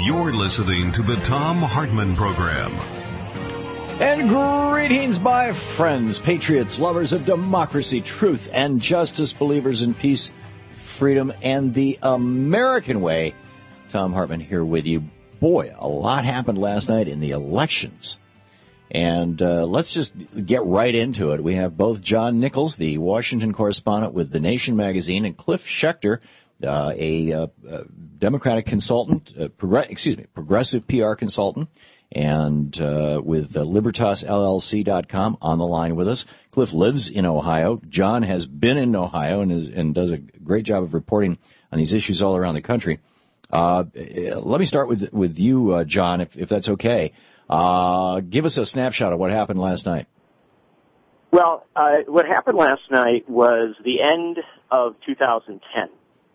You're listening to the Thom Hartmann Program. And greetings, my friends, patriots, lovers of democracy, truth, and justice, believers in peace, freedom, and the American way. Thom Hartmann here with you. Boy, a lot happened last night in the elections. And let's just get right into it. We have both John Nichols, the Washington correspondent with The Nation magazine, and Cliff Schecter, a Democratic consultant, progressive PR consultant, and with LibertasLLC.com on the line with us. Cliff lives in Ohio. John has been in Ohio and does a great job of reporting on these issues all around the country. Let me start with you, John, if that's okay. Give us a snapshot of what happened last night. Well, what happened last night was the end of 2010.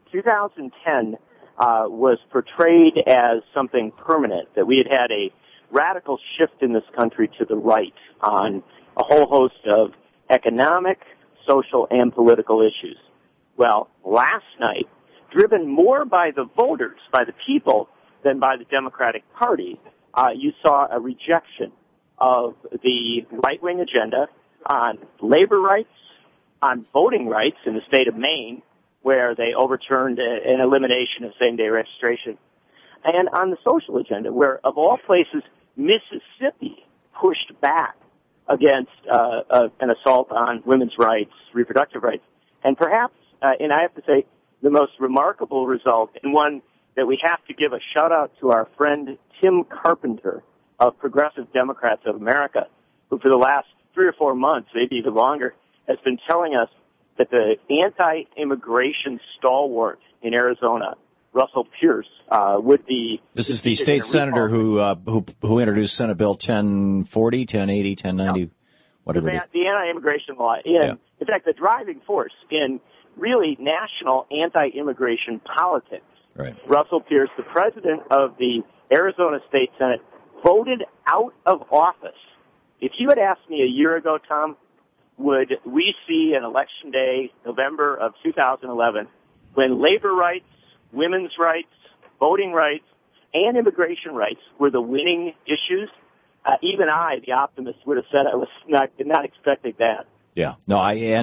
2010 was portrayed as something permanent, that we had a radical shift in this country to the right on a whole host of economic, social, and political issues. Well, last night, driven more by the voters, by the people, than by the Democratic Party, you saw a rejection of the right-wing agenda on labor rights, on voting rights in the state of Maine, where they overturned an elimination of same-day registration, and on the social agenda, where, of all places, Mississippi pushed back against an assault on women's rights, reproductive rights. And perhaps, and I have to say, the most remarkable result, and one that we have to give a shout-out to our friend Tim Carpenter of Progressive Democrats of America, who for the last 3 or 4 months, maybe even longer, has been telling us that the anti-immigration stalwart in Arizona, Russell Pierce, would be... This is the state senator who introduced Senate Bill 1040, 1080, 1090, whatever it is. The anti-immigration law. In fact, the driving force in really national anti-immigration politics. Right. Russell Pierce, the president of the Arizona State Senate, voted out of office. If you had asked me a year ago, Tom, would we see an election day, November of 2011, when labor rights, women's rights, voting rights, and immigration rights were the winning issues? Even I, the optimist, would have said I was not expecting that. Yeah. No,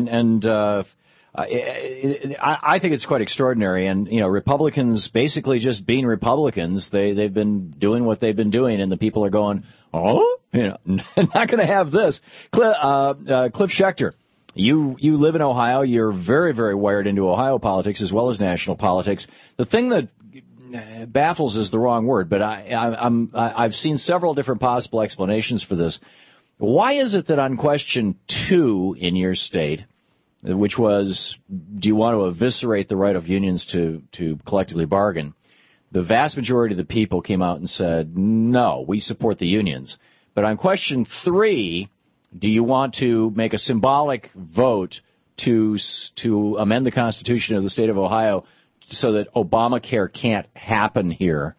I think it's quite extraordinary, and Republicans basically just being Republicans. They've been doing what they've been doing, and the people are going, not going to have this. Cliff Schecter, you live in Ohio. You're very, very wired into Ohio politics as well as national politics. The thing that baffles is the wrong word, but I've seen several different possible explanations for this. Why is it that on question 2 in your state, which was, do you want to eviscerate the right of unions to collectively bargain, the vast majority of the people came out and said, no, we support the unions. But on question 3, do you want to make a symbolic vote to amend the Constitution of the state of Ohio so that Obamacare can't happen here?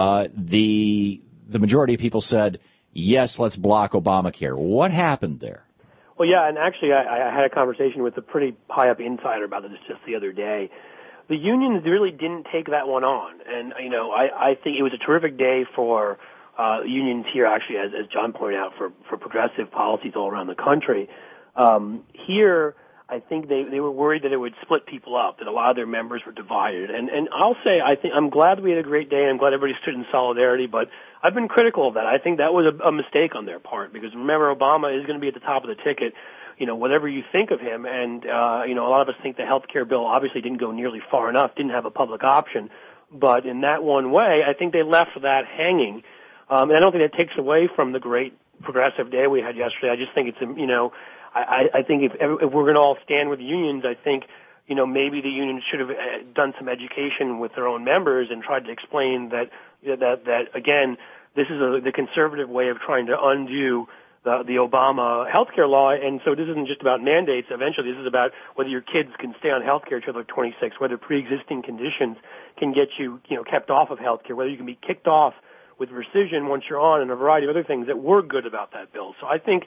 The majority of people said, yes, let's block Obamacare. What happened there? Well, yeah, and actually I had a conversation with a pretty high-up insider about this just the other day. The unions really didn't take that one on, and, I think it was a terrific day for unions here, actually, as John pointed out, for progressive policies all around the country. Here, I think they were worried that it would split people up, that a lot of their members were divided. And I'll say, I'm glad we had a great day, and I'm glad everybody stood in solidarity, but I've been critical of that. I think that was a mistake on their part, because remember, Obama is going to be at the top of the ticket, whatever you think of him, and, a lot of us think the health care bill obviously didn't go nearly far enough, didn't have a public option, but in that one way, I think they left that hanging, and I don't think that takes away from the great progressive day we had yesterday. I just think it's, I think if we're going to all stand with the unions, I think, maybe the unions should have done some education with their own members and tried to explain that again, this is the conservative way of trying to undo the Obama health care law, and so this isn't just about mandates. Eventually, this is about whether your kids can stay on health care until they're 26, whether pre-existing conditions can get you, kept off of health care, whether you can be kicked off with rescission once you're on, and a variety of other things that were good about that bill. So I think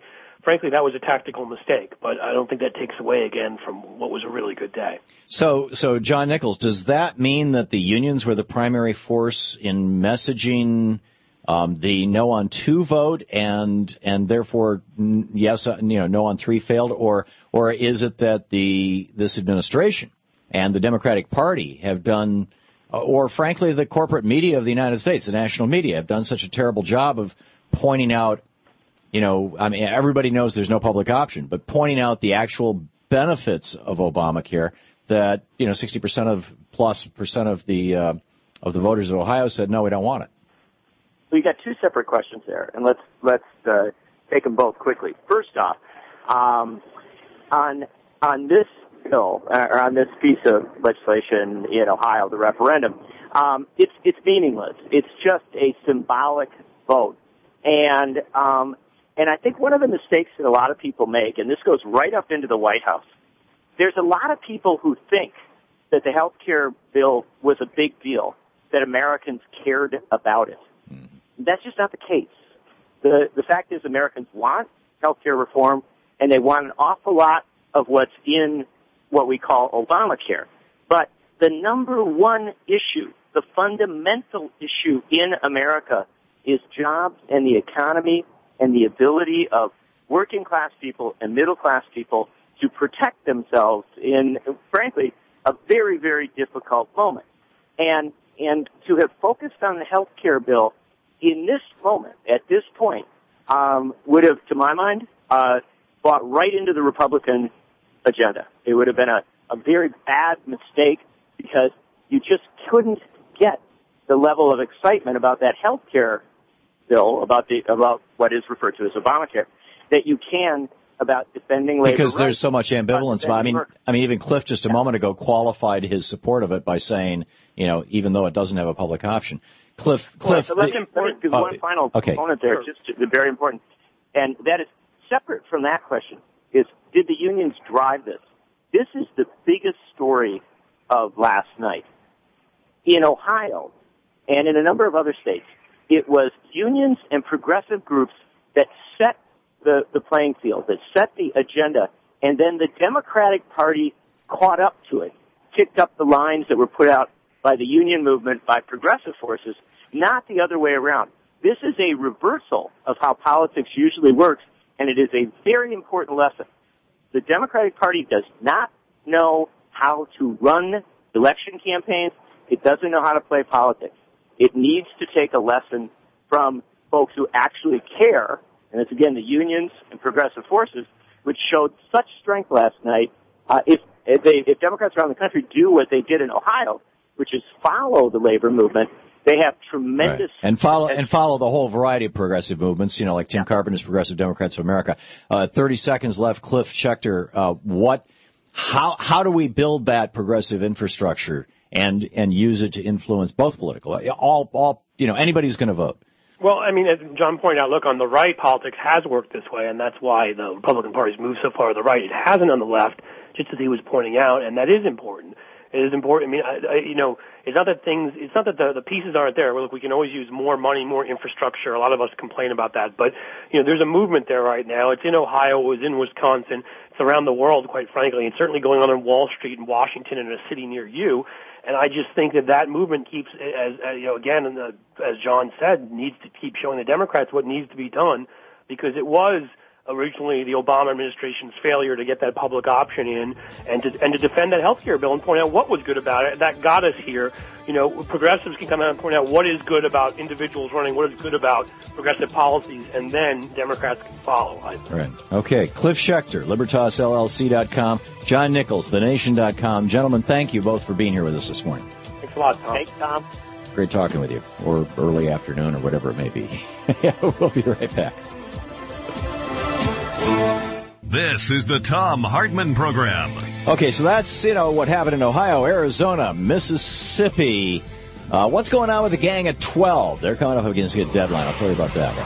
frankly, that was a tactical mistake. But I don't think that takes away, again, from what was a really good day. So John Nichols, does that mean that the unions were the primary force in messaging the no on 2 vote and therefore yes, no on 3 failed, or is it that this administration and the Democratic Party have done, or frankly the corporate media of the United States, the national media, have done such a terrible job of pointing out, everybody knows there's no public option, but pointing out the actual benefits of Obamacare that 60% of the voters of Ohio said no, we don't want it. So you got 2 separate questions there, and let's take them both quickly. First off, on this bill or on this piece of legislation in Ohio, the referendum, it's meaningless. It's just a symbolic vote, and I think one of the mistakes that a lot of people make, and this goes right up into the White House, there's a lot of people who think that the health care bill was a big deal, that Americans cared about it. That's just not the case. The fact is Americans want health care reform, and they want an awful lot of what's in what we call Obamacare. But the number one issue, the fundamental issue in America, is jobs and the economy and the ability of working class people and middle class people to protect themselves in, frankly, a very, very difficult moment. And to have focused on the health care bill in this moment, at this point, would have, to my mind, bought right into the Republican agenda. It would have been a very bad mistake because you just couldn't get the level of excitement about that health care bill, about what is referred to as Obamacare, that you can about defending labor because rights. There's so much ambivalence. I mean, even Cliff just a moment ago qualified his support of it by saying, even though it doesn't have a public option. Cliff. So that's important because one final component there, just very important, and that is separate from that question, is did the unions drive this? This is the biggest story of last night. In Ohio and in a number of other states, it was unions and progressive groups that set the playing field, that set the agenda, and then the Democratic Party caught up to it, kicked up the lines that were put out by the union movement, by progressive forces, not the other way around. This is a reversal of how politics usually works, and it is a very important lesson. The Democratic Party does not know how to run election campaigns. It doesn't know how to play politics. It needs to take a lesson from folks who actually care, and it's again the unions and progressive forces, which showed such strength last night. If Democrats around the country do what they did in Ohio, which is follow the labor movement, they have tremendous and follow the whole variety of progressive movements, like Tim Carpenter's Progressive Democrats of America. 30 seconds left. Cliff Schechter, how do we build that progressive infrastructure and use it to influence both political, anybody who's going to vote? Well, I mean, as John pointed out, look, on the right, politics has worked this way, and that's why the Republican Party's moved so far to the right. It hasn't on the left, just as he was pointing out, and that is important. It is important. I mean, it's not that the pieces aren't there. Look, we can always use more money, more infrastructure. A lot of us complain about that, but there's a movement there right now. It's in Ohio, it was in Wisconsin, it's around the world, quite frankly, and certainly going on Wall Street in Washington and in a city near you. And I just think that movement keeps, as John said, needs to keep showing the Democrats what needs to be done, because it was originally the Obama administration's failure to get that public option in and to defend that health care bill and point out what was good about it. That got us here. Progressives can come out and point out what is good about individuals running, what is good about progressive policies, and then Democrats can follow. Right. Okay. Cliff Schechter, LibertasLLC.com. John Nichols, TheNation.com. Gentlemen, thank you both for being here with us this morning. Thanks a lot, Tom. Thanks, Tom. Great talking with you, or early afternoon, or whatever it may be. We'll be right back. This is the Thom Hartmann Program. Okay, so that's, what happened in Ohio, Arizona, Mississippi. What's going on with the gang at 12? They're coming up against a deadline. I'll tell you about that.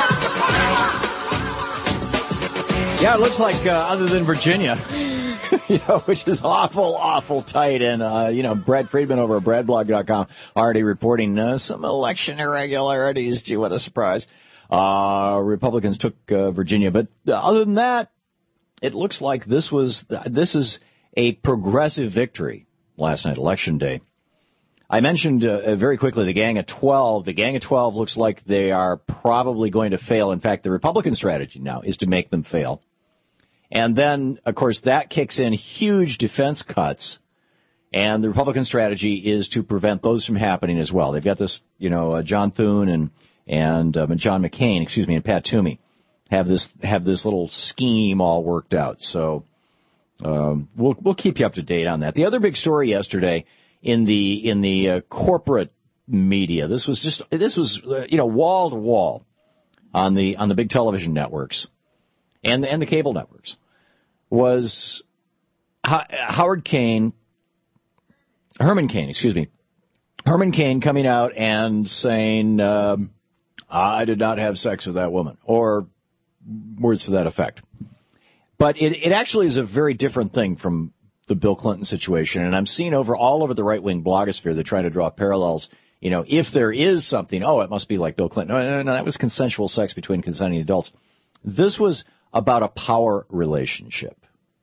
Yeah, it looks like other than Virginia, which is awful tight. And, Brad Friedman over at BradBlog.com already reporting some election irregularities. Gee, what a surprise. Republicans took Virginia. But other than that, it looks like this is a progressive victory last night, Election Day. I mentioned very quickly the Gang of 12. The Gang of 12 looks like they are probably going to fail. In fact, the Republican strategy now is to make them fail. And then, of course, that kicks in huge defense cuts. And the Republican strategy is to prevent those from happening as well. They've got this, John Thune and John McCain, and Pat Toomey have this little scheme all worked out. So we'll keep you up to date on that. The other big story yesterday in the corporate media, this was wall to wall on the big television networks and the cable networks, was Herman Cain coming out and saying, I did not have sex with that woman, or words to that effect. But it actually is a very different thing from the Bill Clinton situation, and I'm seeing all over the right-wing blogosphere they're trying to draw parallels. If there is something, it must be like Bill Clinton. No, that was consensual sex between consenting adults. This was about a power relationship.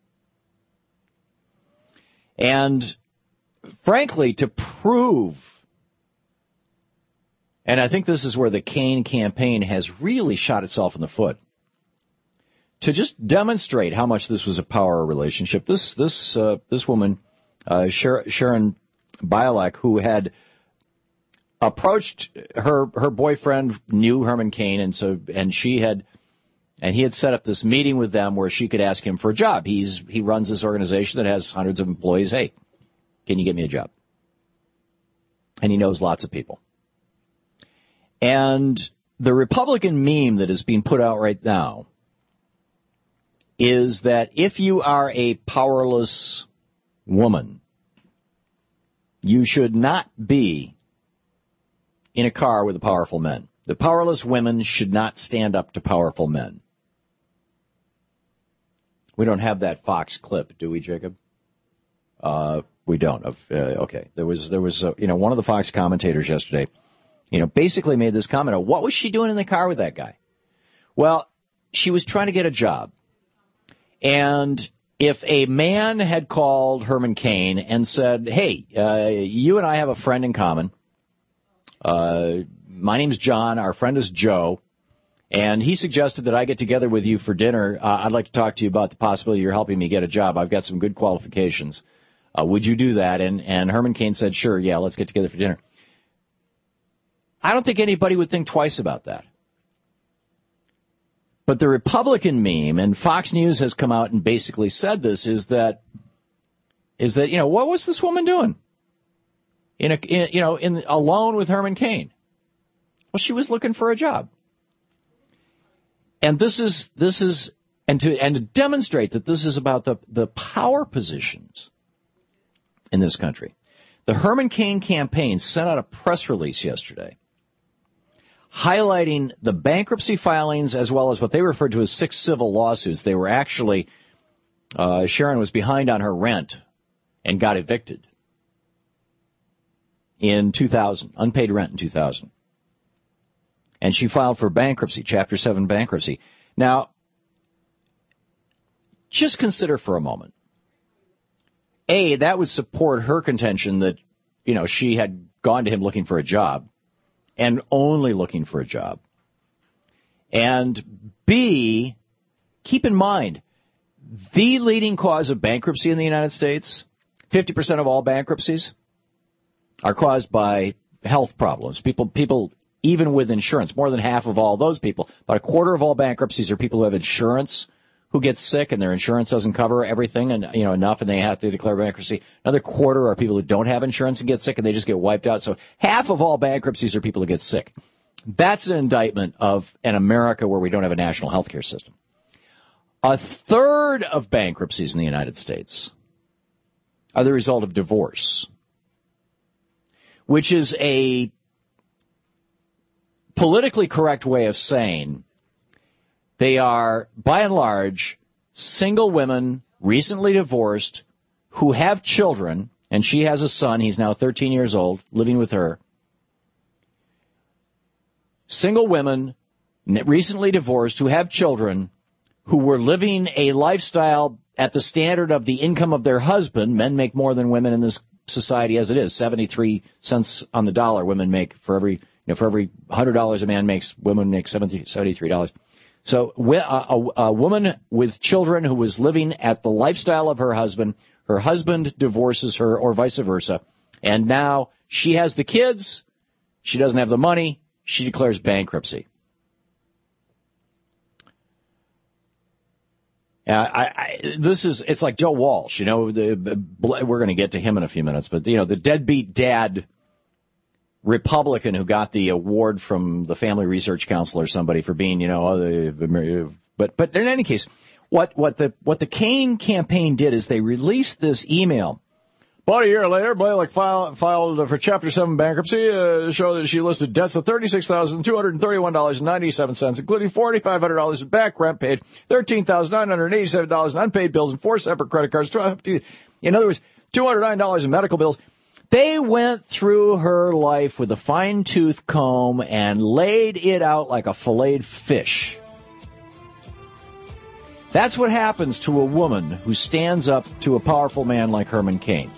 And frankly, to prove, and I think this is where the Cain campaign has really shot itself in the foot, to just demonstrate how much this was a power relationship. This woman, Sharon Bialek, who had approached her boyfriend, knew Herman Cain, and he had set up this meeting with them where she could ask him for a job. He runs this organization that has hundreds of employees. Hey, can you get me a job? And he knows lots of people. And the Republican meme that is being put out right now is that if you are a powerless woman, you should not be in a car with the powerful men. The powerless women should not stand up to powerful men. We don't have that Fox clip, do we, Jacob? We don't. Okay. There was one of the Fox commentators yesterday, basically made this comment of, what was she doing in the car with that guy? Well, she was trying to get a job. And if a man had called Herman Cain and said, hey, you and I have a friend in common. My name's John. Our friend is Joe. And he suggested that I get together with you for dinner. I'd like to talk to you about the possibility you're helping me get a job. I've got some good qualifications. Would you do that? And Herman Cain said, sure, yeah, let's get together for dinner. I don't think anybody would think twice about that. But the Republican meme, and Fox News has come out and basically said this, is that what was this woman doing alone with Herman Cain? Well, she was looking for a job. And this is to demonstrate that this is about the power positions in this country. The Herman Cain campaign sent out a press release yesterday highlighting the bankruptcy filings as well as what they referred to as 6 civil lawsuits. They were actually, Sharon was behind on her rent and got evicted in 2000, unpaid rent in 2000. And she filed for bankruptcy, Chapter 7 bankruptcy. Now, just consider for a moment. A, that would support her contention that, she had gone to him looking for a job and only looking for a job. And B, keep in mind, the leading cause of bankruptcy in the United States, 50% of all bankruptcies are caused by health problems. People, even with insurance, more than half of all those people, about a quarter of all bankruptcies are people who have insurance who get sick and their insurance doesn't cover everything and enough and they have to declare bankruptcy. Another quarter are people who don't have insurance and get sick and they just get wiped out. So half of all bankruptcies are people who get sick. That's an indictment of an America where we don't have a national health care system. A third of bankruptcies in the United States are the result of divorce, which is a politically correct way of saying they are, by and large, single women recently divorced, who have children, and she has a son. He's now 13 years old, living with her. Single women, recently divorced, who have children, who were living a lifestyle at the standard of the income of their husband. Men make more than women in this society as it is. 73 cents on the dollar women make for every $100 a man makes, women make $73. So a woman with children who was living at the lifestyle of her husband divorces her, or vice versa, and now she has the kids, she doesn't have the money, she declares bankruptcy. It's like Joe Walsh, we're going to get to him in a few minutes, but, the deadbeat dad Republican who got the award from the Family Research Council or somebody for being, but in any case, what the Kaine campaign did is they released this email. About a year later, Blalock filed for Chapter 7 bankruptcy to show that she listed debts of $36,231.97, including $4,500 in back rent paid, $13,987 in unpaid bills, and 4 separate credit cards. In other words, $209 in medical bills. They went through her life with a fine-tooth comb and laid it out like a filleted fish. That's what happens to a woman who stands up to a powerful man like Herman Cain.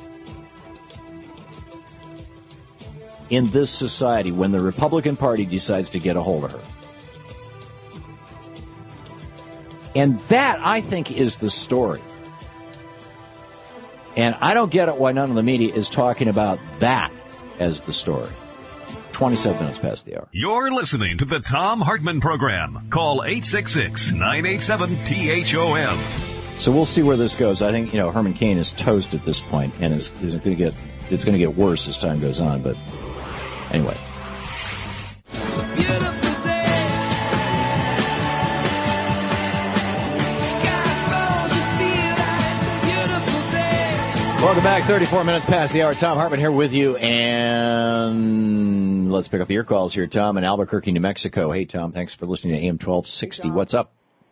In this society, when the Republican Party decides to get a hold of her. And that, I think, is the story. And I don't get it why none of the media is talking about that as the story. 27 minutes past the hour. You're listening to the Thom Hartmann Program. Call 866-987-THOM. So we'll see where this goes. I think, Herman Cain is toast at this point, and it's going to get worse as time goes on. But anyway. It's a beautiful day. Welcome back. 34 minutes past the hour. Thom Hartmann here with you, and let's pick up your calls here. Tom in Albuquerque, New Mexico. Hey, Tom, thanks for listening to AM 1260. What's up?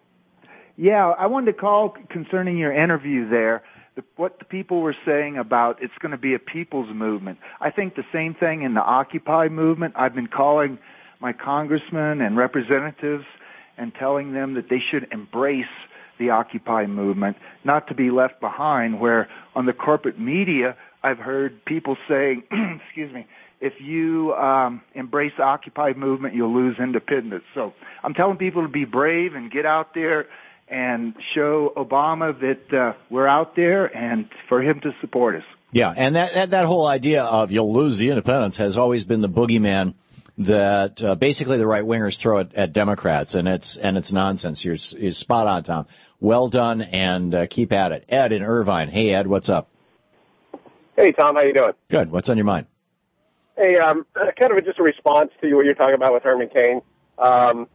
Yeah, I wanted to call concerning your interview there, what the people were saying about it's going to be a people's movement. I think the same thing in the Occupy movement. I've been calling my congressmen and representatives and telling them that they should embrace the Occupy movement, not to be left behind, where on the corporate media I've heard people saying, excuse me, if you embrace the Occupy movement, you'll lose independence. So I'm telling people to be brave and get out there and show Obama that we're out there and for him to support us. Yeah, and that whole idea of you'll lose the independence has always been the boogeyman that basically the right-wingers throw at Democrats, and it's nonsense. You're spot on, Tom. Well done, and keep at it. Ed in Irvine. Hey, Ed, what's up? Hey, Tom, how you doing? Good. What's on your mind? Hey, kind of just a response to what you're talking about with Herman Cain. I'm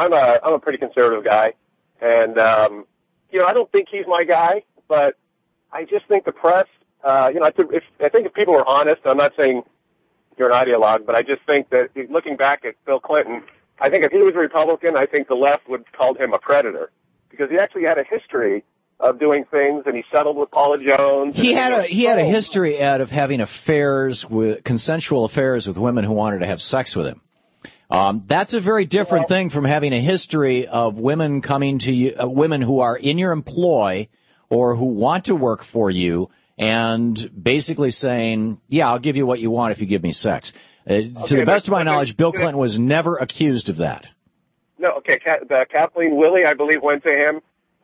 a pretty conservative guy, and I don't think he's my guy, but I just think the press, I think if people were honest, I'm not saying you're an ideologue, but I just think that looking back at Bill Clinton, I think if he was a Republican, I think the left would call him a predator because he actually had a history of doing things, and he settled with Paula Jones. He had a history, Ed, of having consensual affairs with women who wanted to have sex with him. That's a very different thing from having a history of women coming to you, women who are in your employ or who want to work for you, and basically saying, yeah, I'll give you what you want if you give me sex. To the best of my knowledge, Bill Clinton was never accused of that. No, okay. Kathleen Willey, I believe, went to him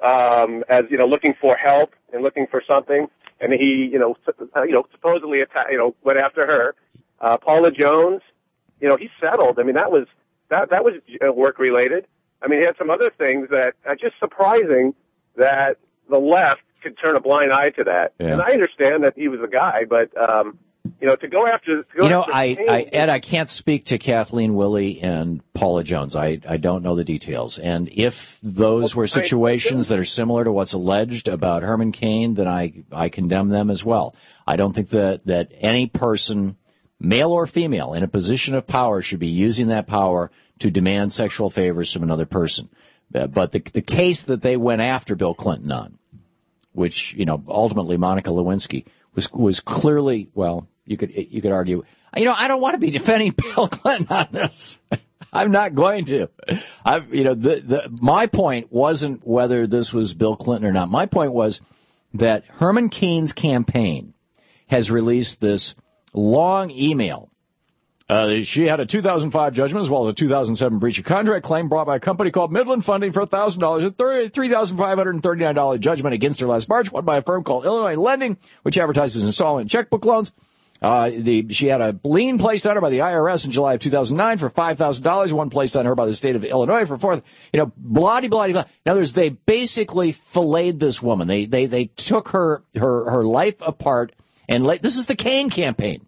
as looking for help and looking for something, and he supposedly went after her. Paula Jones, he settled. I mean, that was work related. I mean, he had some other things that are just surprising that the left could turn a blind eye to that. Yeah. And I understand that he was a guy, but to go after Ed, I can't speak to Kathleen Willey and Paula Jones. I don't know the details. And if those were situations that are similar to what's alleged about Herman Cain, then I condemn them as well. I don't think that any person, male or female, in a position of power should be using that power to demand sexual favors from another person. But the case that they went after Bill Clinton on which, ultimately Monica Lewinsky was clearly, well, you could argue, I don't want to be defending Bill Clinton on this. I'm not going to. My point wasn't whether this was Bill Clinton or not. My point was that Herman Cain's campaign has released this long email. She had a 2005 judgment as well as a 2007 breach of contract claim brought by a company called Midland Funding for $1,000, a $3,539 judgment against her last March, won by a firm called Illinois Lending, which advertises installment checkbook loans. She had a lien placed on her by the IRS in July of 2009 for $5,000, one placed on her by the state of Illinois for $4,000, blah-de-blah-de-blah. In other words, they basically filleted this woman. They took her life apart, and this is the Cain campaign.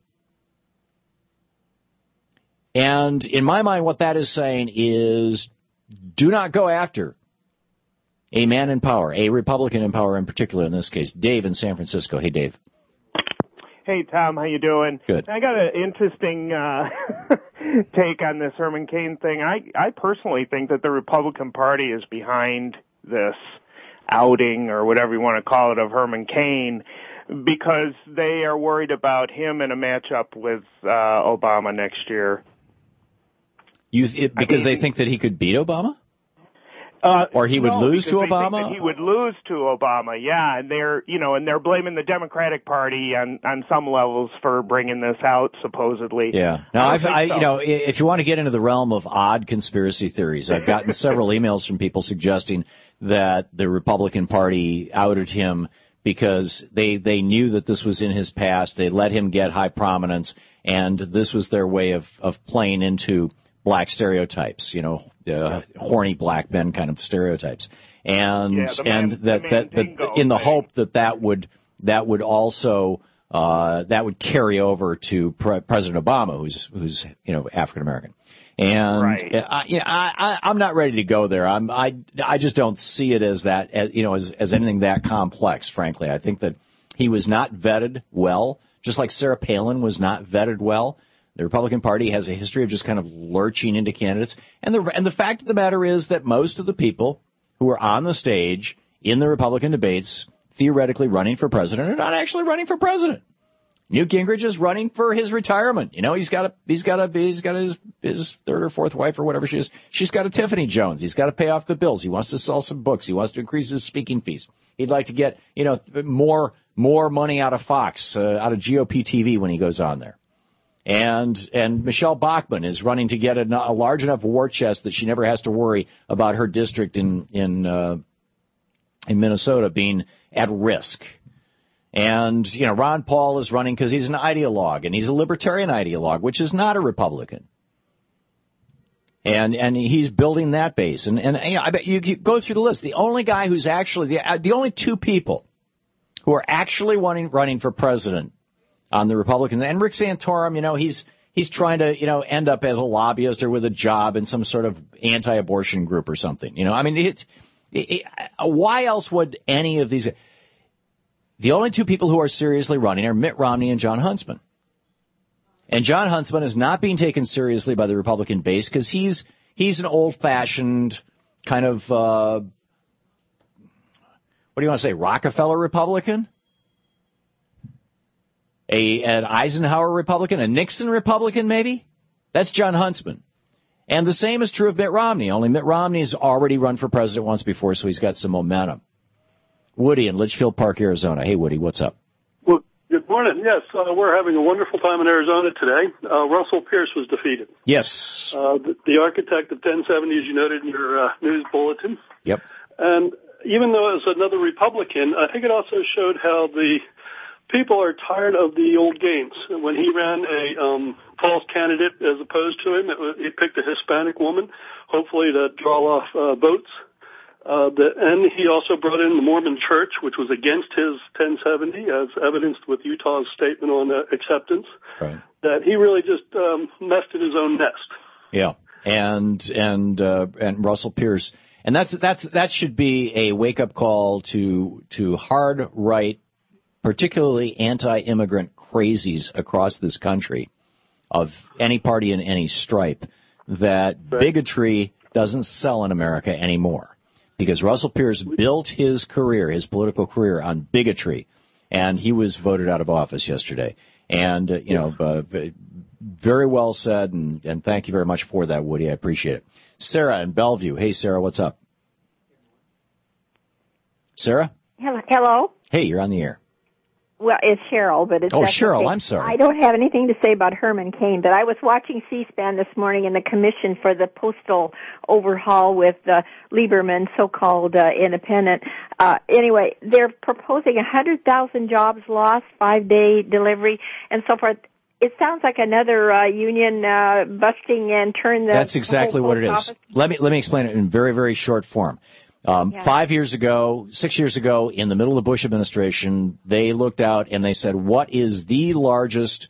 And in my mind, what that is saying is do not go after a man in power, a Republican in power in particular in this case. Dave in San Francisco. Hey, Dave. Hey, Tom, how you doing? Good. I got an interesting take on this Herman Cain thing. I personally think that the Republican Party is behind this outing, or whatever you want to call it, of Herman Cain, because they are worried about him in a matchup with Obama next year. Because they think that he could beat Obama? Or he would lose to Obama? Think that he would lose to Obama, yeah. And they're blaming the Democratic Party on some levels for bringing this out, supposedly. Yeah. Now, if you want to get into the realm of odd conspiracy theories, I've gotten several emails from people suggesting that the Republican Party outed him because they knew that this was in his past. They let him get high prominence, and this was their way of playing into black stereotypes, horny black men kind of stereotypes, and that in the hope that would also that would carry over to President Obama, who's African American, and right. I'm not ready to go there. I just don't see it as that as anything that complex. Frankly, I think that he was not vetted well, just like Sarah Palin was not vetted well. The Republican Party has a history of just kind of lurching into candidates. And the fact of the matter is that most of the people who are on the stage in the Republican debates, theoretically running for president, are not actually running for president. Newt Gingrich is running for his retirement. He's got his third or fourth wife or whatever she is. She's got a Tiffany Jones. He's got to pay off the bills. He wants to sell some books. He wants to increase his speaking fees. He'd like to get, more money out of Fox, out of GOP TV when he goes on there. And Michelle Bachmann is running to get a large enough war chest that she never has to worry about her district in Minnesota being at risk. And, Ron Paul is running because he's an ideologue, and he's a libertarian ideologue, which is not a Republican. And he's building that base. And I bet you go through the list. The only guy who's actually, the only two people who are actually running for president on the Republicans, and Rick Santorum, he's trying to, end up as a lobbyist or with a job in some sort of anti-abortion group or something. Why else would any of these? The only two people who are seriously running are Mitt Romney and Jon Huntsman. And Jon Huntsman is not being taken seriously by the Republican base because he's an old-fashioned kind of, what do you want to say, Rockefeller Republican? An Eisenhower Republican, a Nixon Republican, maybe? That's Jon Huntsman. And the same is true of Mitt Romney, only Mitt Romney's already run for president once before, so he's got some momentum. Woody in Litchfield Park, Arizona. Hey, Woody, what's up? Well, good morning. Yes, we're having a wonderful time in Arizona today. Russell Pierce was defeated. Yes. The architect of 1070, as you noted in your news bulletin. Yep. And even though it was another Republican, I think it also showed how the people are tired of the old games. When he ran a false candidate as opposed to him, he picked a Hispanic woman, hopefully to draw off votes. And he also brought in the Mormon Church, which was against his 1070, as evidenced with Utah's statement on acceptance. Right. That he really just messed in his own nest. Yeah, and Russell Pierce, and that should be a wake up call to hard right, particularly anti-immigrant crazies across this country, of any party in any stripe, that bigotry doesn't sell in America anymore. because Russell Pierce built his career, his political career, on bigotry, and he was voted out of office yesterday. And, very well said, and thank you very much for that, Woody. I appreciate it. Sarah in Bellevue. Hey, Sarah, what's up? Sarah? Hello? Hey, you're on the air. Well, it's Cheryl, but it's... Oh, Cheryl, okay. I'm sorry. I don't have anything to say about Herman Cain, but I was watching C-SPAN this morning in the commission for the postal overhaul with Lieberman, so-called independent. Anyway, they're proposing 100,000 jobs lost, 5-day delivery, and so forth. It sounds like another union busting and turn the... That's exactly what it is. Office. Let me explain it in very, very short form. 6 years ago, in the middle of the Bush administration, they looked out and they said, what is the largest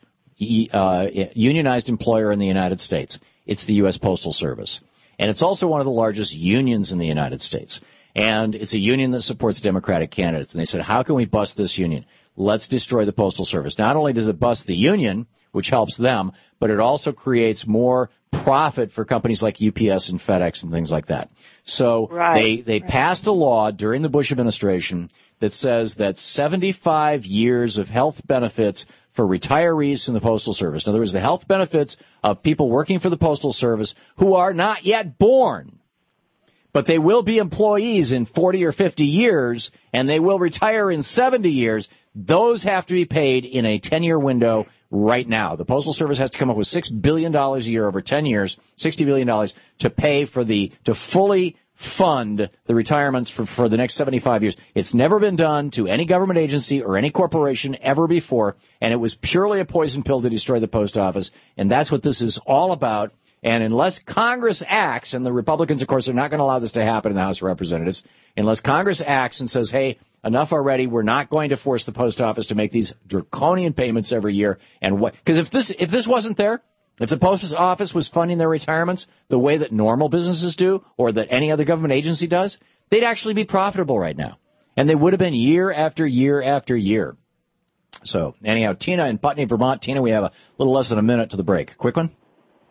unionized employer in the United States? It's the U.S. Postal Service. And it's also one of the largest unions in the United States. And it's a union that supports Democratic candidates. And they said, how can we bust this union? Let's destroy the Postal Service. Not only does it bust the union, which helps them, but it also creates more profit for companies like UPS and FedEx and things like that. So they passed a law during the Bush administration that says that 75 years of health benefits for retirees from the Postal Service. In other words, the health benefits of people working for the Postal Service who are not yet born, but they will be employees in 40 or 50 years, and they will retire in 70 years. Those have to be paid in a 10-year window right now. The Postal Service has to come up with $6 billion a year over 10 years, $60 billion to pay to fully fund the retirements for the next 75 years. It's never been done to any government agency or any corporation ever before, and it was purely a poison pill to destroy the post office, and that's what this is all about. And unless Congress acts, and the Republicans, of course, are not going to allow this to happen in the House of Representatives, unless Congress acts and says, hey, enough already, we're not going to force the post office to make these draconian payments every year. And what? Because if this wasn't there, if the post office was funding their retirements the way that normal businesses do, or that any other government agency does, they'd actually be profitable right now. And they would have been year after year after year. So, anyhow, Tina in Putney, Vermont. Tina, we have a little less than a minute to the break. Quick one.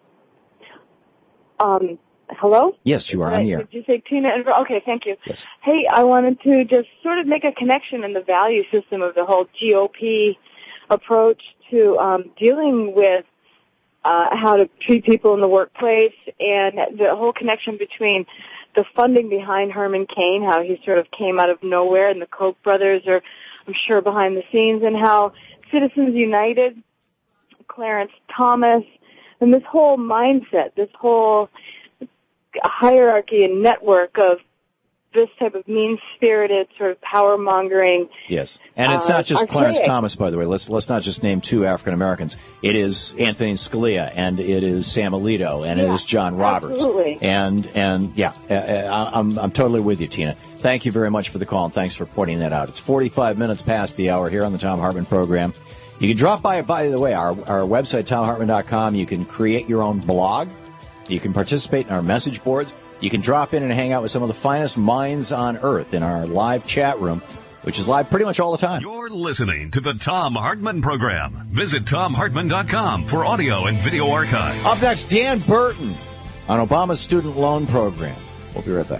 Hello? Yes, you are on the air. Did you say Tina? Okay, thank you. Yes. Hey, I wanted to just sort of make a connection in the value system of the whole GOP approach to dealing with how to treat people in the workplace, and the whole connection between the funding behind Herman Cain, how he sort of came out of nowhere, and the Koch brothers are, I'm sure, behind the scenes, and how Citizens United, Clarence Thomas, and this whole mindset, this whole hierarchy and network of this type of mean-spirited sort of power-mongering. Yes, and it's not just archaic. Clarence Thomas, by the way. Let's not just name two African Americans. It is Anthony Scalia, and it is Sam Alito, and it is John Roberts. Absolutely. I'm totally with you, Tina. Thank you very much for the call, and thanks for pointing that out. It's 45 minutes past the hour here on the Thom Hartmann program. You can drop by the way, our website, ThomHartmann.com. You can create your own blog. You can participate in our message boards. You can drop in and hang out with some of the finest minds on earth in our live chat room, which is live pretty much all the time. You're listening to the Thom Hartmann program. Visit ThomHartmann.com for audio and video archives. Up next, Dan Burton on Obama's student loan program. We'll be right back.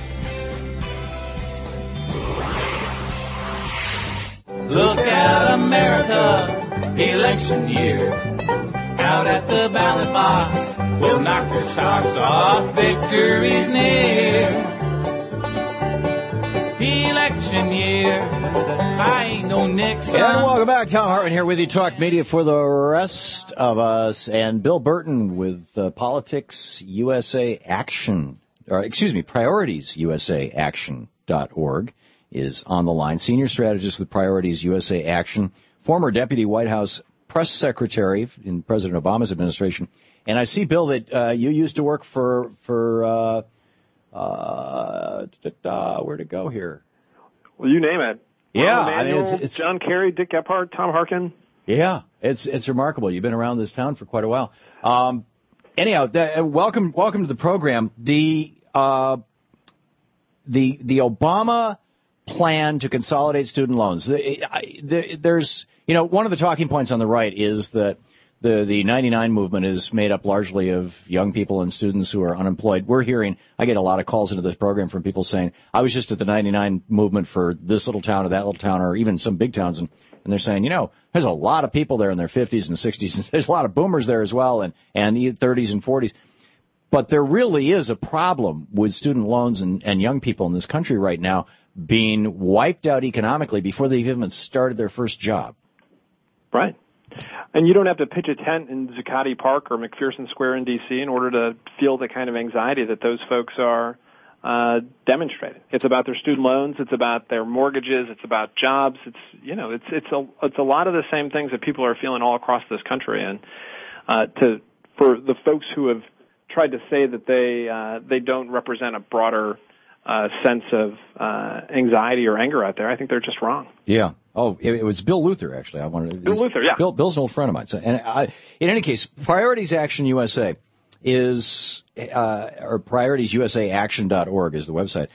Look out, America, election year. Out at the ballot box, we'll knock their socks off, victory's near. Election year, I ain't no Nixon. And welcome back. Thom Hartmann here with you, Talk Media for the rest of us. And Bill Burton with Politics USA Action, PrioritesUSAAction.org is on the line. Senior strategist with Priorities USA Action, former Deputy White House Press Secretary in President Obama's administration. And I see, Bill, that you used to work for where'd it go here? Well, you name it. Yeah, Emanuel, it's John Kerry, Dick Gephardt, Tom Harkin. Yeah, it's remarkable. You've been around this town for quite a while. Anyhow, welcome to the program. The Obama plan to consolidate student loans. There's, one of the talking points on the right is that the 99 movement is made up largely of young people and students who are unemployed. I get a lot of calls into this program from people saying, I was just at the 99 movement for this little town or that little town or even some big towns, and they're saying, there's a lot of people there in their 50s and 60s, and there's a lot of boomers there as well, and 30s and 40s. But there really is a problem with student loans and young people in this country right now being wiped out economically before they've even started their first job. Right. And you don't have to pitch a tent in Zuccotti Park or McPherson Square in D.C. in order to feel the kind of anxiety that those folks are demonstrating. It's about their student loans. It's about their mortgages. It's about jobs. It's a lot of the same things that people are feeling all across this country. And for the folks who have tried to say that they don't represent a broader sense of anxiety or anger out there, I think they're just wrong. Yeah. Oh, it was Bill Luther, actually. Bill Luther, yeah. Bill's an old friend of mine. So, in any case, Priorities Action USA is, or PrioritesUSAAction.org is the website.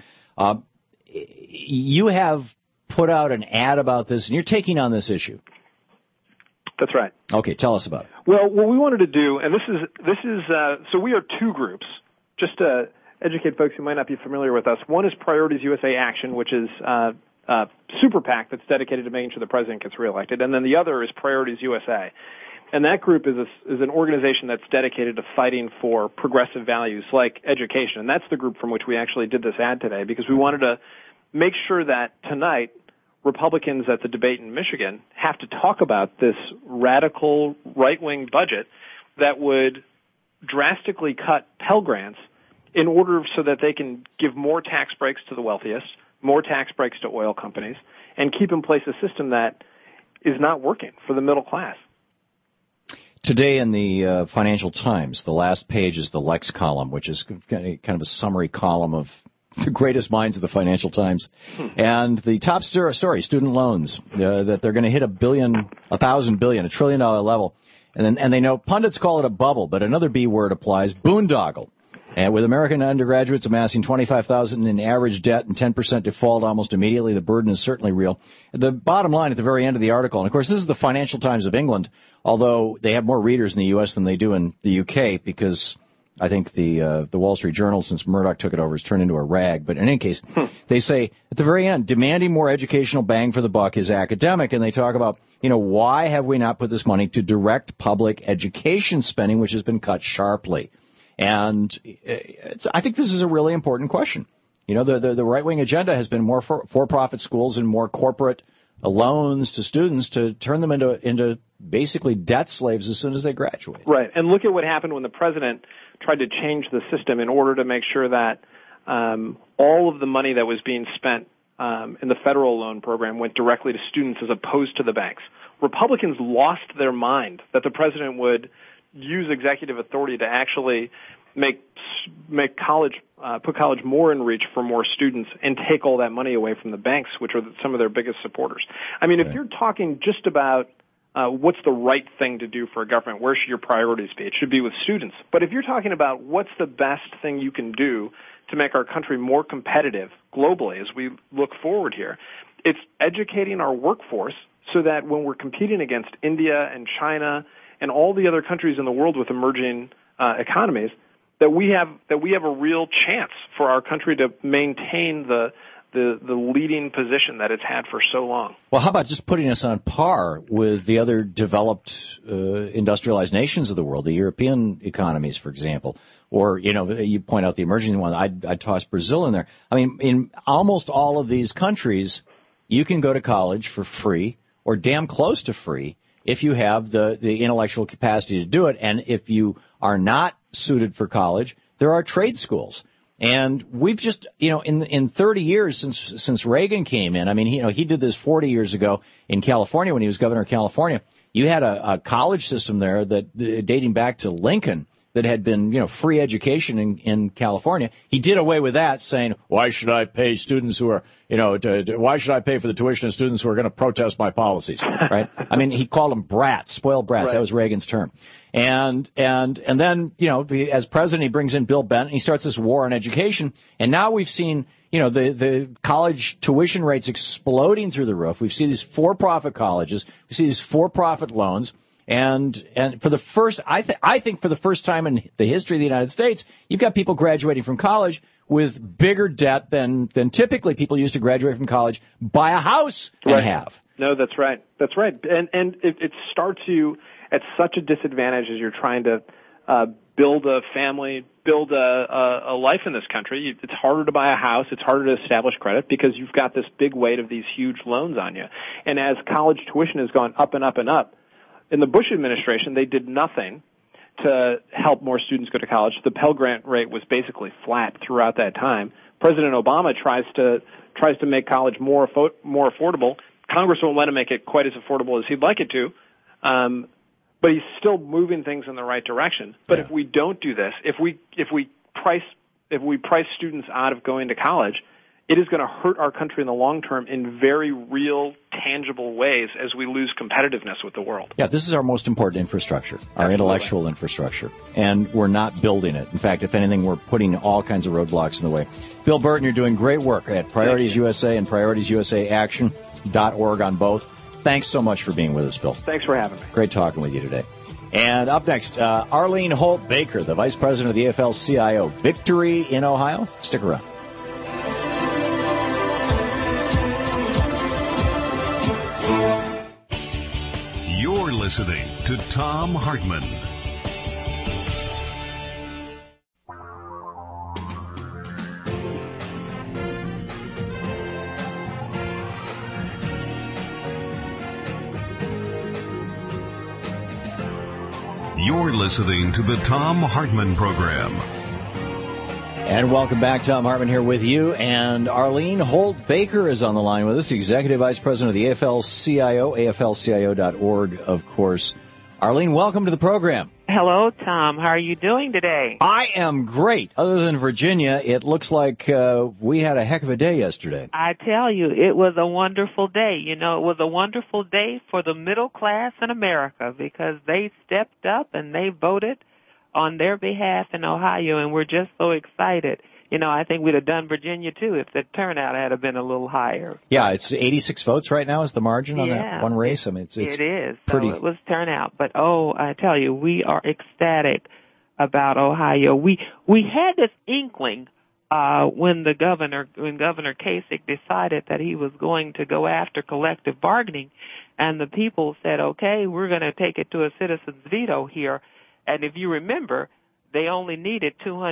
You have put out an ad about this, and you're taking on this issue. That's right. Okay, tell us about it. Well, what we wanted to do, and this is so we are two groups, just to educate folks who might not be familiar with us. One is Priorities USA Action, which is super PAC that's dedicated to making sure the president gets reelected, and then the other is Priorities USA. And that group is an organization that's dedicated to fighting for progressive values like education. And that's the group from which we actually did this ad today, because we wanted to make sure that tonight Republicans at the debate in Michigan have to talk about this radical right-wing budget that would drastically cut Pell Grants in order so that they can give more tax breaks to the wealthiest, more tax breaks to oil companies, and keep in place a system that is not working for the middle class. Today in the Financial Times, the last page is the Lex column, which is kind of a summary column of the greatest minds of the Financial Times. And the top story, student loans, that they're going to hit $1 trillion level. And they know pundits call it a bubble, but another B word applies, boondoggle. And with American undergraduates amassing $25,000 in average debt and 10% default almost immediately, the burden is certainly real. The bottom line at the very end of the article, and of course this is the Financial Times of England, although they have more readers in the U.S. than they do in the UK, because I think the Wall Street Journal, since Murdoch took it over, has turned into a rag. But in any case, they say at the very end, demanding more educational bang for the buck is academic, and they talk about, why have we not put this money to direct public education spending, which has been cut sharply? And I think this is a really important question. The right-wing agenda has been more for-profit schools and more corporate loans to students to turn them into basically debt slaves as soon as they graduate. Right. And look at what happened when the president tried to change the system in order to make sure that all of the money that was being spent in the federal loan program went directly to students as opposed to the banks. Republicans lost their mind that the president would use executive authority to actually make college, put college more in reach for more students and take all that money away from the banks, which are some of their biggest supporters. I mean, if you're talking just about what's the right thing to do for a government, where should your priorities be? It should be with students. But if you're talking about what's the best thing you can do to make our country more competitive globally as we look forward here, it's educating our workforce so that when we're competing against India and China and all the other countries in the world with emerging economies, that we have a real chance for our country to maintain the leading position that it's had for so long. Well, how about just putting us on par with the other developed industrialized nations of the world, the European economies, for example, or you point out the emerging one. I'd toss Brazil in there. I mean, in almost all of these countries, you can go to college for free or damn close to free if you have the intellectual capacity to do it. And if you are not suited for college, there are trade schools. And we've just, in 30 years since Reagan came in, I mean, he did this 40 years ago in California when he was governor of California. You had a college system there that dating back to Lincoln that had been, free education in California. He did away with that, saying, why should I pay students who are, why should I pay for the tuition of students who are going to protest my policies, right? I mean, he called them brats, spoiled brats. Right. That was Reagan's term. And then, as president, he brings in Bill Benton. He starts this war on education. And now we've seen, the college tuition rates exploding through the roof. We've seen these for-profit colleges. We see these for-profit loans. And for the first, I think for the first time in the history of the United States, you've got people graduating from college with bigger debt than typically people used to graduate from college, buy a house and have. No, that's right. That's right. And it starts you at such a disadvantage as you're trying to build a family, build a life in this country. It's harder to buy a house. It's harder to establish credit because you've got this big weight of these huge loans on you. And as college tuition has gone up and up and up, in the Bush administration, they did nothing to help more students go to college. The Pell Grant rate was basically flat throughout that time. President Obama tries to make college more affordable. Congress won't let him make it quite as affordable as he'd like it to. But he's still moving things in the right direction. But if we don't do this, if we price students out of going to college, it is going to hurt our country in the long term in very real, tangible ways as we lose competitiveness with the world. Yeah, this is our most important infrastructure, our intellectual infrastructure, and we're not building it. In fact, if anything, we're putting all kinds of roadblocks in the way. Bill Burton, you're doing great work at Priorities USA and PrioritieSUSAAction.org on both. Thanks so much for being with us, Bill. Thanks for having me. Great talking with you today. And up next, Arlene Holt-Baker, the Vice President of the AFL-CIO. Victory in Ohio? Stick around. You're listening to Thom Hartmann. You're listening to the Thom Hartmann Program. And welcome back. Thom Hartmann here with you. And Arlene Holt-Baker is on the line with us, Executive Vice President of the AFL-CIO, AFL-CIO.org, of course. Arlene, welcome to the program. Hello, Tom. How are you doing today? I am great. Other than Virginia, it looks like we had a heck of a day yesterday. I tell you, it was a wonderful day. You know, it was a wonderful day for the middle class in America because they stepped up and they voted on their behalf in Ohio, and we're just so excited. You know, I think we'd have done Virginia, too, if the turnout had been a little higher. Yeah, it's 86 votes right now is the margin on that one race. I mean, it's it is. Pretty... So it was turnout. But, I tell you, we are ecstatic about Ohio. We had this inkling when Governor Kasich decided that he was going to go after collective bargaining, and the people said, okay, we're going to take it to a citizen's veto here. And if you remember, they only needed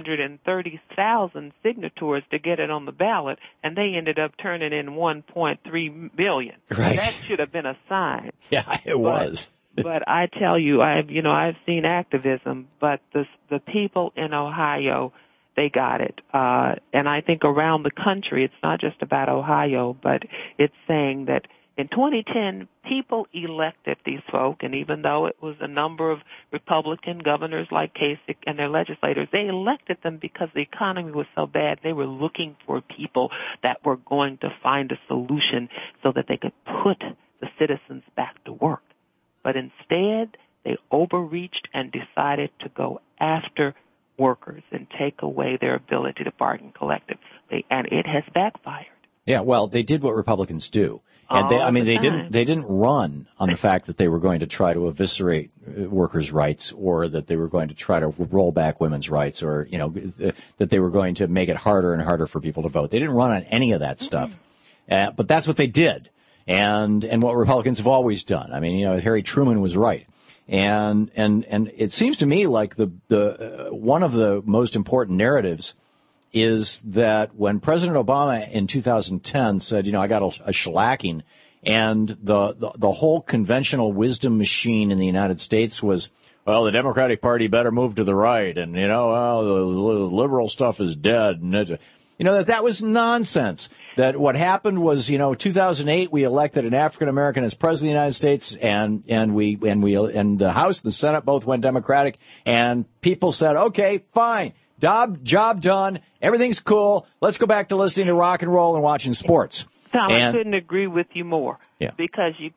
230,000 signatures to get it on the ballot, and they ended up turning in 1.3 million. Right. That should have been a sign. Yeah, it was. But I tell you, I've seen activism, but the people in Ohio, they got it. And I think around the country, it's not just about Ohio, but it's saying that in 2010, people elected these folk, and even though it was a number of Republican governors like Kasich and their legislators, they elected them because the economy was so bad. They were looking for people that were going to find a solution so that they could put the citizens back to work. But instead, they overreached and decided to go after workers and take away their ability to bargain collectively, and it has backfired. Yeah, well, they did what Republicans do. And they didn't run on the fact that they were going to try to eviscerate workers' rights or that they were going to try to roll back women's rights or, that they were going to make it harder and harder for people to vote. They didn't run on any of that stuff. But that's what they did. And what Republicans have always done. I mean, Harry Truman was right. And it seems to me like the one of the most important narratives is that when President Obama in 2010 said, I got a shellacking, and the whole conventional wisdom machine in the United States was, well, the Democratic Party better move to the right, and, the liberal stuff is dead, and that was nonsense. That what happened was, 2008 we elected an African American as president of the United States, and the House and the Senate both went Democratic, and people said, okay, fine. Job done. Everything's cool. Let's go back to listening to rock and roll and watching sports. Tom, I couldn't agree with you more. Yeah. Because you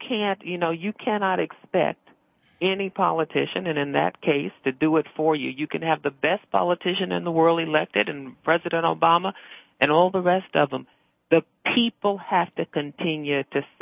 cannot expect any politician, and in that case, to do it for you. You can have the best politician in the world elected, and President Obama, and all the rest of them. The people have to continue to say,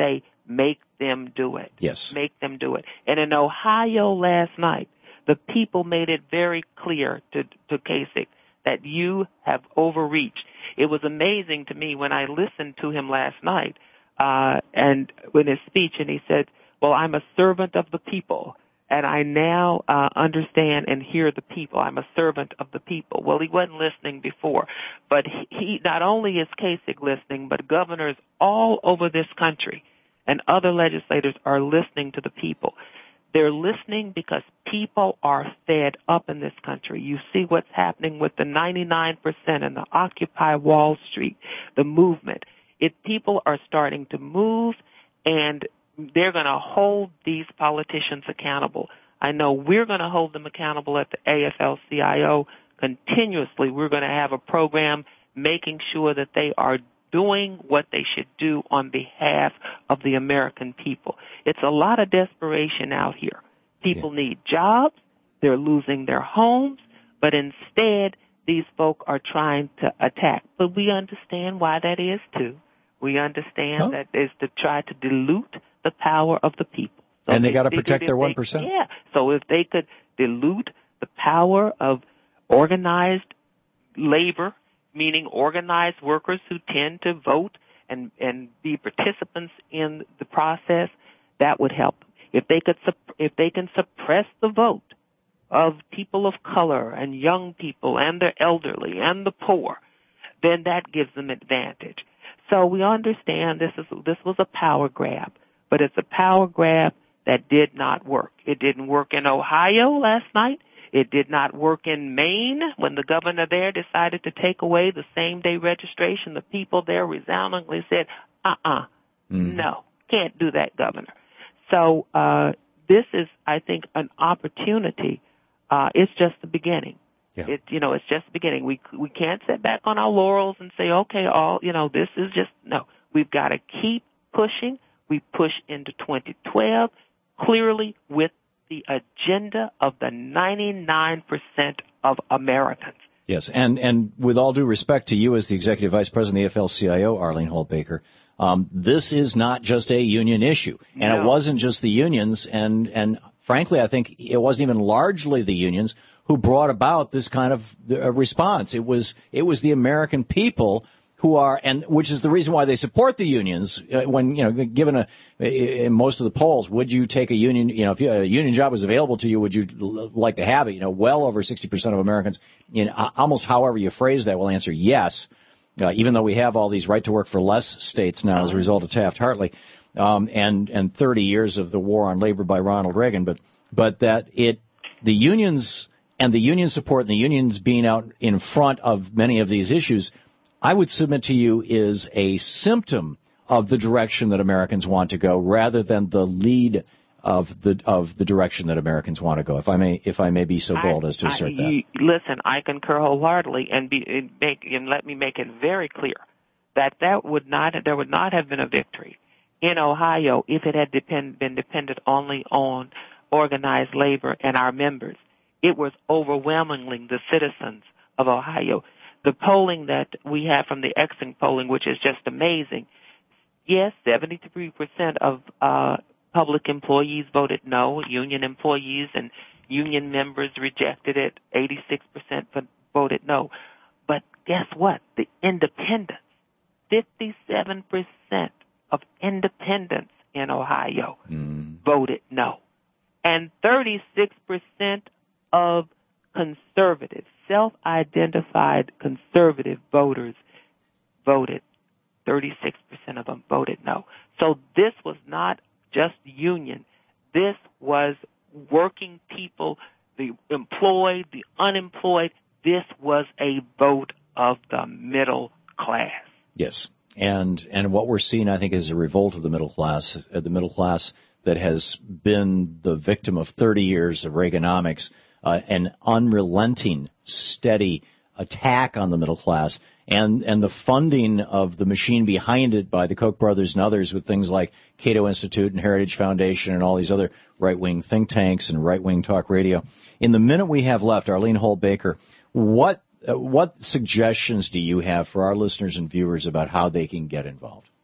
Make them do it. Yes. Make them do it. And in Ohio last night, the people made it very clear to Kasich that you have overreached. It was amazing to me when I listened to him last night, and in his speech, and he said, well, I'm a servant of the people, and I now understand and hear the people. I'm a servant of the people. Well, he wasn't listening before, but he not only is Kasich listening, but governors all over this country and other legislators are listening to the people. They're listening because people are fed up in this country. You see what's happening with the 99% and the Occupy Wall Street, the movement. People are starting to move, and they're going to hold these politicians accountable. I know we're going to hold them accountable at the AFL-CIO continuously. We're going to have a program making sure that they are doing what they should do on behalf of the American people. It's a lot of desperation out here. People need jobs. They're losing their homes. But instead, these folk are trying to attack. But we understand why that is, too. We understand that is to try to dilute the power of the people. So and they got to protect their 1%. Yeah. So if they could dilute the power of organized labor, meaning organized workers who tend to vote and be participants in the process, that would help. If they can suppress the vote of people of color and young people and the elderly and the poor, then that gives them advantage. So we understand this was a power grab, but it's a power grab that did not work. It didn't work in Ohio last night. It did not work in Maine when the governor there decided to take away the same-day registration. The people there resoundingly said, no, can't do that, Governor. So this is, I think, an opportunity. It's just the beginning. Yeah. It's just the beginning. We can't sit back on our laurels and say, okay, this is just, no. We've got to keep pushing. We push into 2012 clearly with the agenda of the 99% of Americans. Yes, and with all due respect to you as the Executive Vice President of the AFL-CIO, Arlene Holt-Baker, this is not just a union issue. And it wasn't just the unions, and frankly, I think it wasn't even largely the unions who brought about this kind of response. It was the American people who are, and which is the reason why they support the unions. When, given in most of the polls, would you take a union, if a union job was available to you, would you like to have it? Well over 60% of Americans, almost however you phrase that, will answer yes, even though we have all these right to work for less states now as a result of Taft-Hartley, and 30 years of the war on labor by Ronald Reagan, but that the unions and the union support and the unions being out in front of many of these issues, I would submit to you, is a symptom of the direction that Americans want to go, rather than the lead of the direction that Americans want to go. If I may be so bold as to assert that. Listen, I concur wholeheartedly, and let me make it very clear that there would not have been a victory in Ohio if it had been dependent only on organized labor and our members. It was overwhelmingly the citizens of Ohio. The polling that we have from the Exing polling, which is just amazing, yes, 73% of public employees voted no, union employees and union members rejected it, 86% voted no. But guess what? The independents, 57% of independents in Ohio voted no. And 36% of conservatives, self-identified conservative voters voted. 36% of them voted no. So this was not just union. This was working people, the employed, the unemployed. This was a vote of the middle class. Yes. And what we're seeing, I think, is a revolt of the middle class that has been the victim of 30 years of Reaganomics, an unrelenting, steady attack on the middle class, and the funding of the machine behind it by the Koch brothers and others with things like Cato Institute and Heritage Foundation and all these other right-wing think tanks and right-wing talk radio. In the minute we have left, Arlene Holt-Baker, what suggestions do you have for our listeners and viewers about how they can get involved?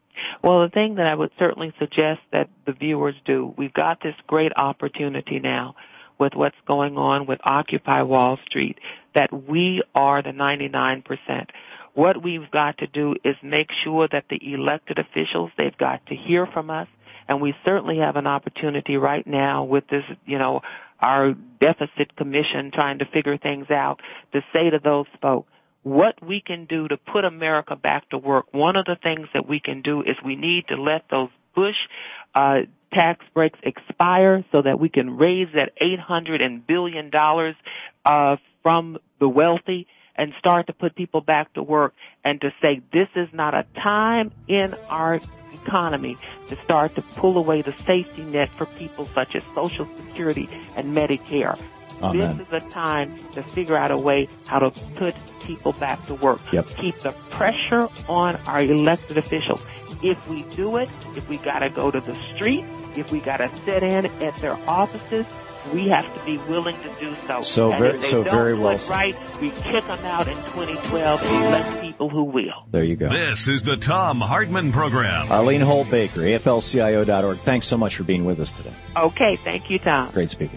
Well, the thing that I would certainly suggest that the viewers do, we've got this great opportunity now with what's going on with Occupy Wall Street, that we are the 99%. What we've got to do is make sure that the elected officials, they've got to hear from us, and we certainly have an opportunity right now with this, our deficit commission trying to figure things out, to say to those folks, what we can do to put America back to work. One of the things that we can do is we need to let those Bush tax breaks expire so that we can raise that $800 billion from the wealthy and start to put people back to work, and to say this is not a time in our economy to start to pull away the safety net for people such as Social Security and Medicare. Amen. This is a time to figure out a way how to put people back to work. Yep. Keep the pressure on our elected officials. If we do it, if we got to go to the street, if we got to sit in at their offices, we have to be willing to do so. Very well said. Right, we kick them out in 2012 and elect people who will. There you go. This is the Thom Hartmann Program. Arlene Holt Baker, AFL-CIO.org. Thanks so much for being with us today. Okay, thank you, Tom. Great speaking.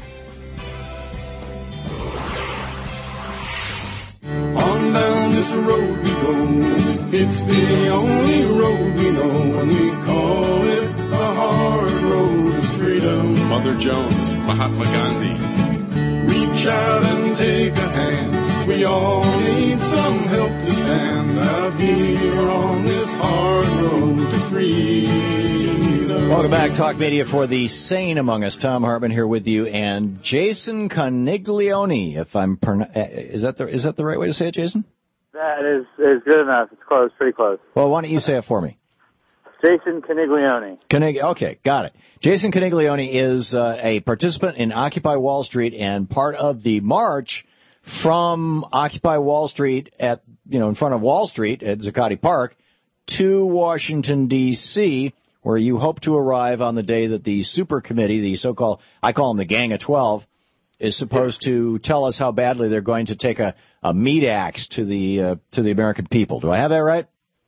On down this road we go. It's the only road we know, and we call it the hard road to freedom. Mother Jones, Mahatma Gandhi. Reach out and take a hand. We all need some help to stand out here on this hard road to freedom. Welcome back, Talk Media for the sane among us. Thom Hartmann here with you, and Jason Coniglione. If I'm is that the right way to say it, Jason? That is good enough. It's close, pretty close. Well, why don't you say it for me? Jason Coniglione. Okay, got it. Jason Coniglione is a participant in Occupy Wall Street and part of the march from Occupy Wall Street in front of Wall Street at Zuccotti Park to Washington, D.C., where you hope to arrive on the day that the super committee, the so-called, I call them the Gang of 12, is supposed to tell us how badly they're going to take a meat axe to the American people. Do I have that right?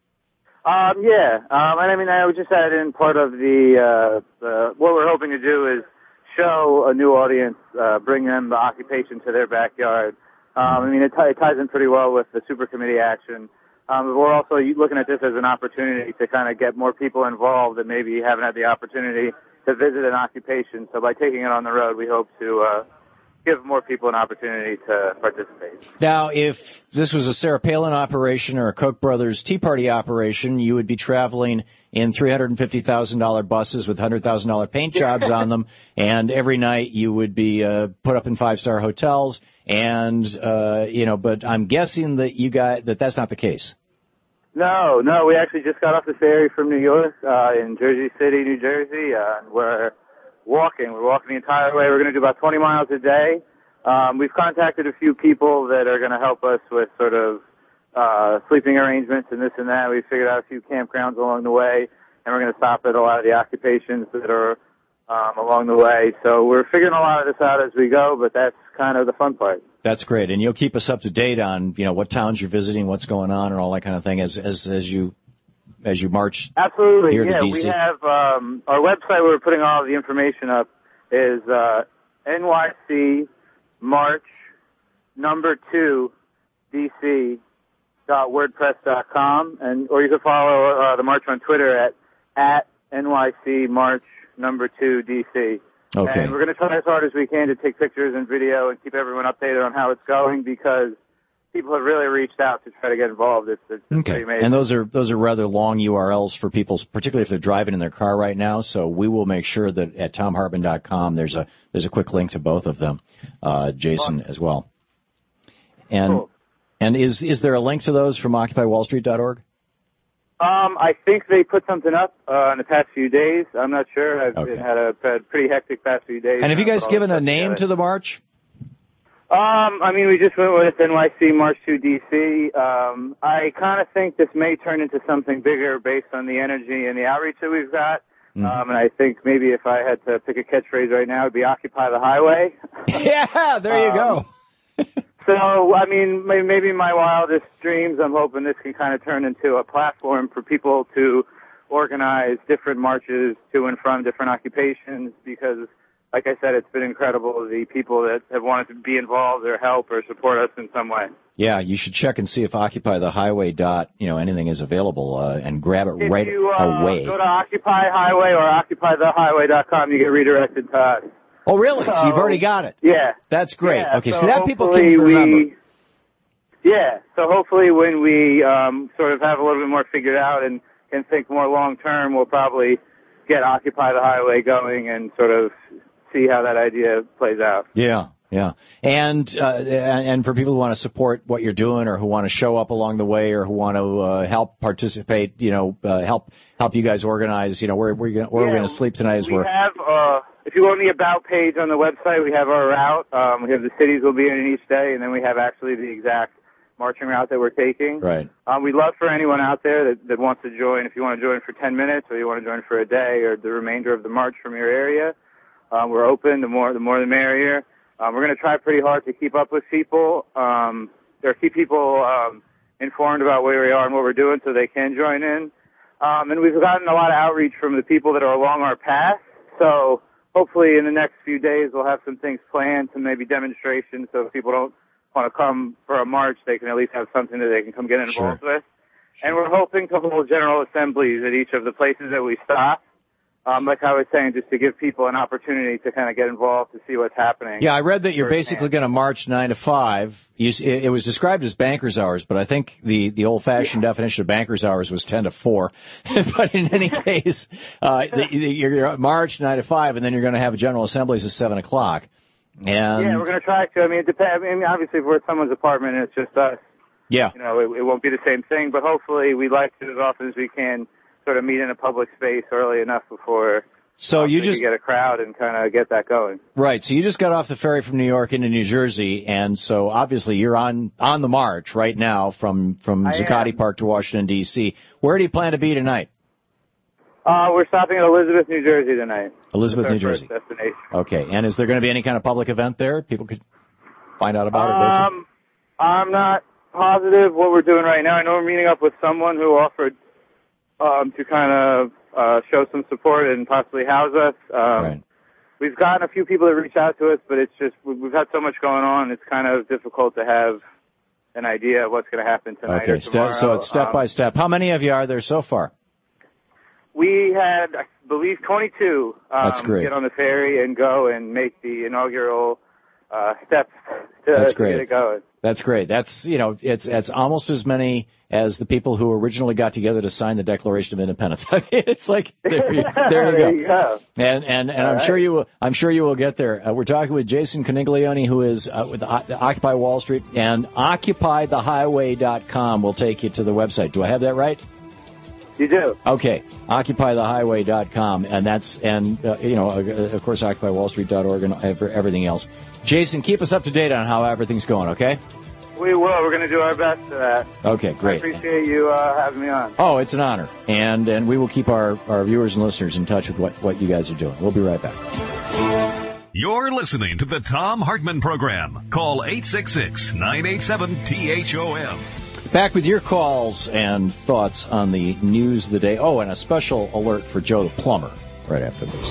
Yeah. And I mean, I would just add in part of the what we're hoping to do is show a new audience, bring them the occupation to their backyard. I mean, it ties in pretty well with the super committee action. But we're also looking at this as an opportunity to kind of get more people involved that maybe haven't had the opportunity to visit an occupation. So by taking it on the road, we hope to give more people an opportunity to participate. Now, if this was a Sarah Palin operation or a Koch brothers Tea Party operation, you would be traveling in $350,000 buses with $100,000 paint jobs on them, and every night you would be put up in 5-star hotels. And but I'm guessing that that's not the case. No, we actually just got off the ferry from New York in Jersey City, New Jersey, and we're walking the entire way. We're going to do about 20 miles a day. We've contacted a few people that are going to help us with sort of sleeping arrangements and this and that. We figured out a few campgrounds along the way, and we're going to stop at a lot of the occupations that are along the way. So we're figuring a lot of this out as we go, but that's kind of the fun part. That's great, and you'll keep us up to date on what towns you're visiting, what's going on, and all that kind of thing as you march. Absolutely, here yeah. to DC. We have our website where we're putting all of the information up is nycmarch2dc.wordpress.com, or you can follow the march on Twitter at nycmarch2dc. Okay. And we're going to try as hard as we can to take pictures and video and keep everyone updated on how it's going, because people have really reached out to try to get involved. It's pretty amazing. And those are rather long URLs for people, particularly if they're driving in their car right now. So we will make sure that at TomHartmann.com there's a quick link to both of them, Jason as well. And cool. And is there a link to those from OccupyWallStreet.org? I think they put something up in the past few days. I'm not sure. I've had a pretty hectic past few days. And have you guys given a name to the march? I mean, we just went with NYC March to DC. I kind of think this may turn into something bigger based on the energy and the outreach that we've got. And I think maybe if I had to pick a catchphrase right now, it would be Occupy the Highway. Yeah, there you go. So, I mean, maybe my wildest dreams, I'm hoping this can kind of turn into a platform for people to organize different marches to and from different occupations because, like I said, it's been incredible, the people that have wanted to be involved or help or support us in some way. Yeah, you should check and see if Occupy the Highway anything is available and grab it right away. Go to Occupy Highway or OccupyTheHighway.com, you get redirected to us. Oh, really? So you've already got it? Yeah. That's great. Yeah, okay, so that people can remember. So hopefully when we sort of have a little bit more figured out and can think more long term, we'll probably get Occupy the Highway going and sort of see how that idea plays out. Yeah. And for people who want to support what you're doing or who want to show up along the way or who want to help participate, help you guys organize, where we're going to sleep tonight as we have, if you go on the About page on the website, we have our route. We have the cities we'll be in each day, and then we have actually the exact marching route that we're taking. Right. We'd love for anyone out there that wants to join. If you want to join for 10 minutes or you want to join for a day or the remainder of the march from your area, we're open. The more the merrier. We're going to try pretty hard to keep up with people, or keep people informed about where we are and what we're doing so they can join in. And we've gotten a lot of outreach from the people that are along our path. So hopefully in the next few days we'll have some things planned, some maybe demonstrations, so if people don't want to come for a march, they can at least have something that they can come get involved with. And we're hoping to hold general assemblies at each of the places that we stop. Like I was saying, just to give people an opportunity to kind of get involved to see what's happening. Yeah, I read that you're basically going to march 9 to 5. It was described as banker's hours, but I think the old-fashioned definition of banker's hours was 10 to 4. But in any case, you're march 9 to 5, and then you're going to have general assemblies at 7 o'clock. And we're going to try to. It depends. Obviously, if we're at someone's apartment and it's just us, it won't be the same thing. But hopefully, we'd like to, as often as we can, sort of meet in a public space early enough before we can get a crowd and kind of get that going. Right. So you just got off the ferry from New York into New Jersey, and so obviously you're on the march right now from Zuccotti Park to Washington, D.C. Where do you plan to be tonight? We're stopping at Elizabeth, New Jersey tonight. Elizabeth, New Jersey. First destination. Okay. And is there going to be any kind of public event there? People could find out about it. I'm not positive what we're doing right now. I know we're meeting up with someone who offered to kind of show some support and possibly house us. Right. We've gotten a few people that reach out to us, but it's just we've had so much going on. It's kind of difficult to have an idea of what's going to happen tonight. Okay, or tomorrow. so it's step by step. How many of you are there so far? We had, I believe, 22 That's great. Get on the ferry and go and make the inaugural steps to get it going. That's great. That's, it's almost as many as the people who originally got together to sign the Declaration of Independence. I mean, it's like, there you go. And I'm sure you will get there. We're talking with Jason Coniglione, who is with Occupy Wall Street, and OccupyTheHighway.com will take you to the website. Do I have that right? You do. Okay, OccupyTheHighway.com, and that's, of course, OccupyWallStreet.org and everything else. Jason, keep us up to date on how everything's going, okay? We will. We're going to do our best for that. Okay, great. I appreciate you having me on. Oh, it's an honor. And we will keep our viewers and listeners in touch with what you guys are doing. We'll be right back. You're listening to the Thom Hartmann Program. Call 866-987-THOM. Back with your calls and thoughts on the news of the day. Oh, and a special alert for Joe the Plumber right after this.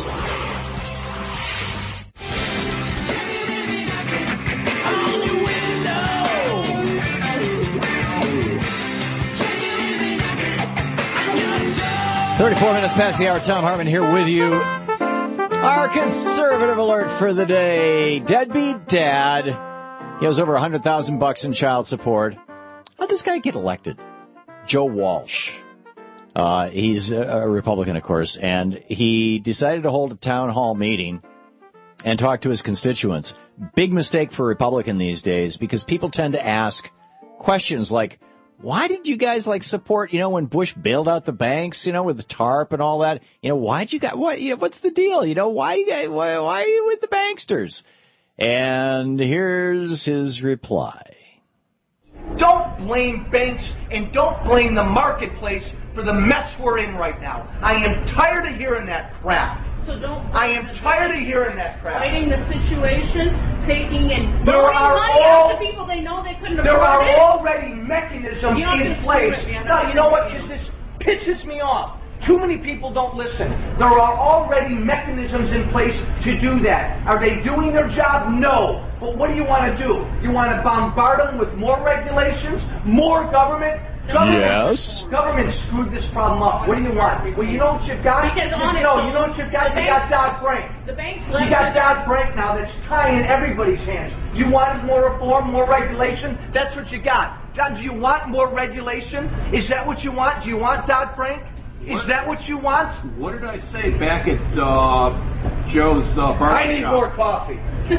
Minutes past the hour. Thom Hartmann here with you. Our conservative alert for the day. Deadbeat dad. He owes over $100,000 in child support. How'd this guy get elected? Joe Walsh. He's a Republican, of course, and he decided to hold a town hall meeting and talk to his constituents. Big mistake for a Republican these days because people tend to ask questions like, why did you guys support, when Bush bailed out the banks, with the TARP and all that? Why'd you guys, what's the deal? Why are you with the banksters? And here's his reply. Don't blame banks and don't blame the marketplace for the mess we're in right now. I am tired of hearing that crap. So don't. I am tired of hearing that crap. Fighting the situation, taking and there money are out to people they know they couldn't afford. There are it. already mechanisms in place. No, you know what? This pisses me off. Too many people don't listen. There are already mechanisms in place to do that. Are they doing their job? No. But what do you want to do? You want to bombard them with more regulations, more government? Yes. Government screwed this problem up. What do you want? Well, you know what you've got? Because you know what you've got? You got Dodd-Frank. The banks You got Dodd-Frank now that's tying everybody's hands. You wanted more reform, more regulation? That's what you got. John, do you want more regulation? Is that what you want? Do you want Dodd-Frank? Is that what you want? What did I say back at Joe's barber I need shop? more coffee.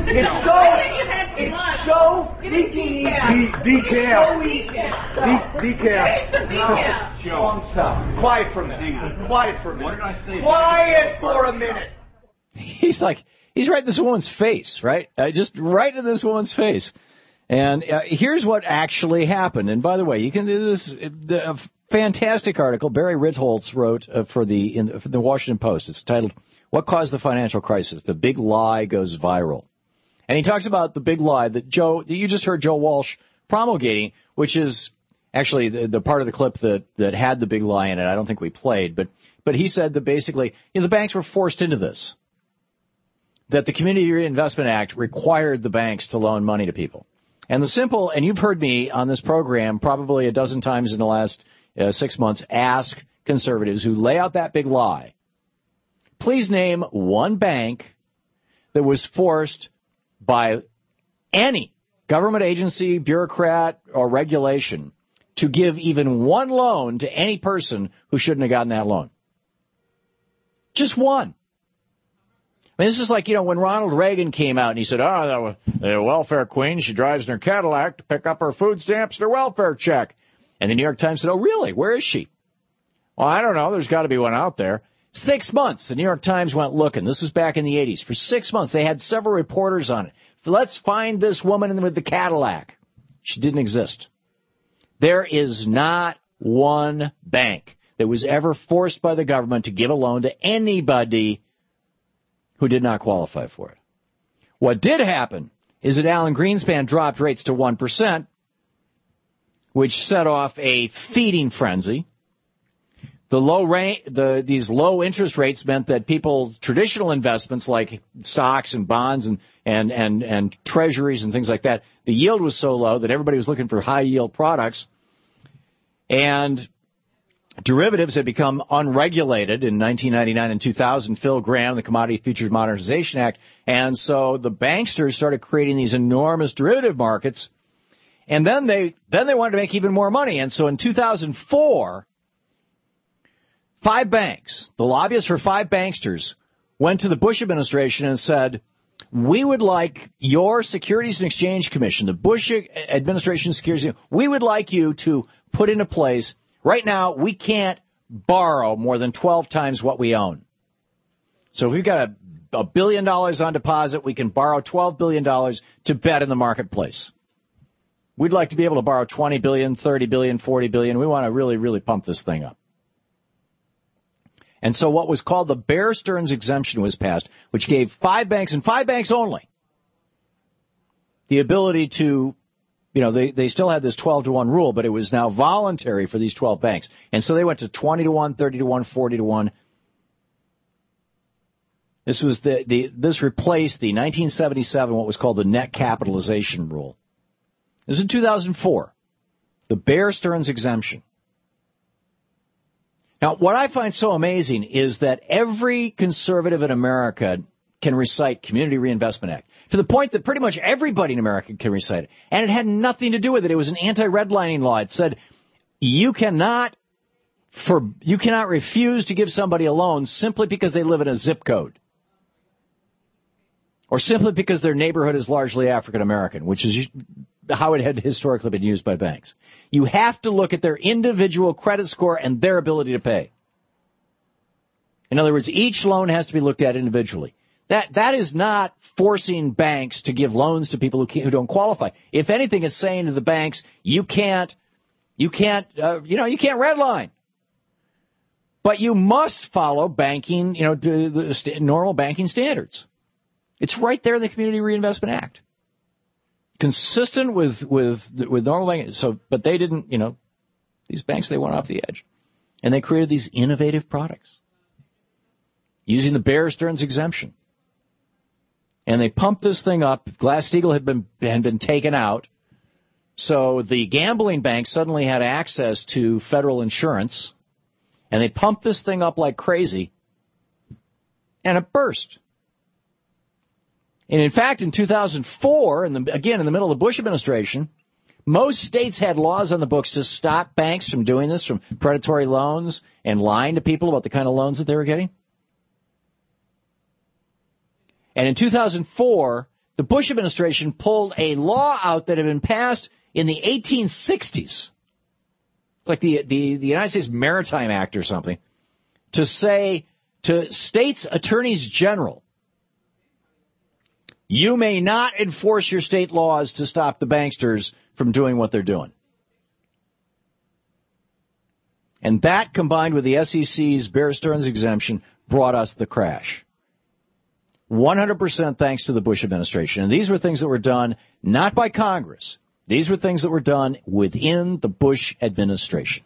It's so stinking easy. Decaf. So easy. Decaf. Some decaf. Joe, stop. Quiet for a minute. Hang on. Quiet for a minute. What did I say? Quiet for a minute. He's right in this woman's face, right? Just right in this woman's face. And here's what actually happened. And by the way, you can do this. A fantastic article Barry Ritholtz wrote for the Washington Post. It's titled, "What Caused the Financial Crisis? The Big Lie Goes Viral." And he talks about the big lie that you just heard Joe Walsh promulgating, which is actually the part of the clip that had the big lie in it. I don't think we played, but he said that basically the banks were forced into this, that the Community Reinvestment Act required the banks to loan money to people. And and you've heard me on this program probably a dozen times in the last 6 months ask conservatives who lay out that big lie, please name one bank that was forced by any government agency, bureaucrat, or regulation to give even one loan to any person who shouldn't have gotten that loan. Just one. I mean, this is like, when Ronald Reagan came out and he said, the welfare queen, she drives in her Cadillac to pick up her food stamps and her welfare check. And the New York Times said, oh, really? Where is she? Well, I don't know. There's got to be one out there. 6 months, the New York Times went looking. This was back in the 80s. For 6 months, they had several reporters on it. Let's find this woman with the Cadillac. She didn't exist. There is not one bank that was ever forced by the government to give a loan to anybody who did not qualify for it. What did happen is that Alan Greenspan dropped rates to 1%, which set off a feeding frenzy. These low interest rates meant that people's traditional investments like stocks and bonds and treasuries and things like that, the yield was so low that everybody was looking for high yield products. And derivatives had become unregulated in 1999 and 2000. Phil Gramm, the Commodity Futures Modernization Act. And so the banksters started creating these enormous derivative markets. And then they wanted to make even more money. And so in 2004, 5 banks, the lobbyists for 5 banksters, went to the Bush administration and said, we would like your Securities and Exchange Commission, the Bush administration Securities, we would like you to put into place, right now we can't borrow more than 12 times what we own. So if we've got $1 billion on deposit, we can borrow $12 billion to bet in the marketplace. We'd like to be able to borrow $20 billion, $30 billion, $40 billion. We want to really, really pump this thing up. And so what was called the Bear Stearns exemption was passed, which gave 5 banks, and 5 banks only, the ability to, they still had this 12-to-1 rule, but it was now voluntary for these 12 banks. And so they went to 20-to-1, 30-to-1, 40-to-1. This replaced the 1977, what was called the net capitalization rule. This was in 2004, the Bear Stearns exemption. Now, what I find so amazing is that every conservative in America can recite Community Reinvestment Act, to the point that pretty much everybody in America can recite it. And it had nothing to do with it. It was an anti-redlining law. It said you cannot refuse to give somebody a loan simply because they live in a zip code, or simply because their neighborhood is largely African American, which is how it had historically been used by banks. You have to look at their individual credit score and their ability to pay. In other words, each loan has to be looked at individually. That is not forcing banks to give loans to people who don't qualify. If anything, it's saying to the banks, you can't redline. But you must follow banking, the normal banking standards. It's right there in the Community Reinvestment Act. Consistent with normal banking. So, but they didn't, these banks, they went off the edge. And they created these innovative products using the Bear Stearns exemption. And they pumped this thing up. Glass-Steagall had been taken out. So the gambling banks suddenly had access to federal insurance. And they pumped this thing up like crazy. And it burst. And in fact, in 2004, again in the middle of the Bush administration, most states had laws on the books to stop banks from doing this, from predatory loans and lying to people about the kind of loans that they were getting. And in 2004, the Bush administration pulled a law out that had been passed in the 1860s. It's like the United States Maritime Act or something, to say to states' attorneys general, you may not enforce your state laws to stop the banksters from doing what they're doing. And that, combined with the SEC's Bear Stearns exemption, brought us the crash. 100% thanks to the Bush administration. And these were things that were done not by Congress. These were things that were done within the Bush administration.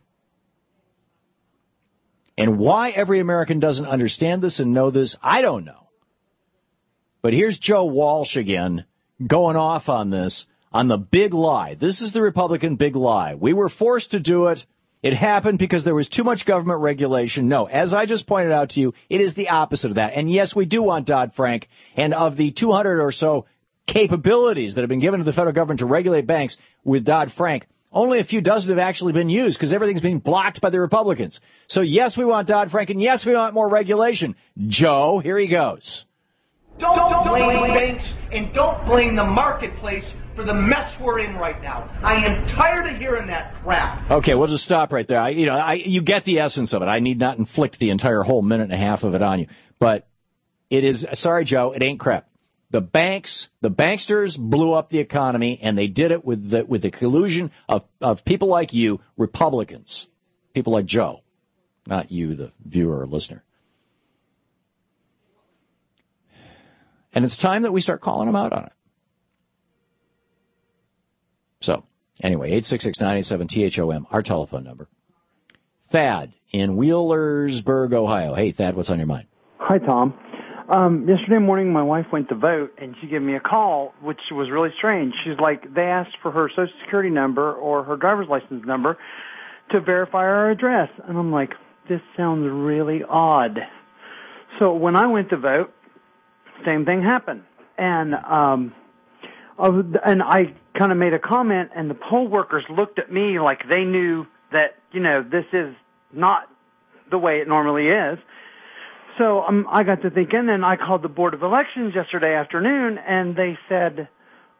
And why every American doesn't understand this and know this, I don't know. But here's Joe Walsh again going off on this, on the big lie. This is the Republican big lie. We were forced to do it. It happened because there was too much government regulation. No, as I just pointed out to you, it is the opposite of that. And yes, we do want Dodd-Frank. And of the 200 or so capabilities that have been given to the federal government to regulate banks with Dodd-Frank, only a few dozen have actually been used because everything's being blocked by the Republicans. So yes, we want Dodd-Frank, and yes, we want more regulation. Joe, here he goes. Don't blame banks and don't blame the marketplace for the mess we're in right now. I am tired of hearing that crap. Okay, we'll just stop right there. You get the essence of it. I need not inflict the entire whole minute and a half of it on you. But it is, sorry, Joe, it ain't crap. The banksters blew up the economy, and they did it with the collusion of people like you, Republicans, people like Joe, not you, the viewer or listener. And it's time that we start calling them out on it. So, anyway, 866-987-THOM, our telephone number. Thad in Wheelersburg, Ohio. Hey, Thad, what's on your mind? Hi, Tom. Yesterday morning, my wife went to vote, and she gave me a call, which was really strange. She's like, they asked for her Social Security number or her driver's license number to verify her address. And I'm like, this sounds really odd. So when I went to vote, same thing happened. And I kind of made a comment, and the poll workers looked at me like they knew that, this is not the way it normally is. So I got to thinking, and I called the Board of Elections yesterday afternoon, and they said,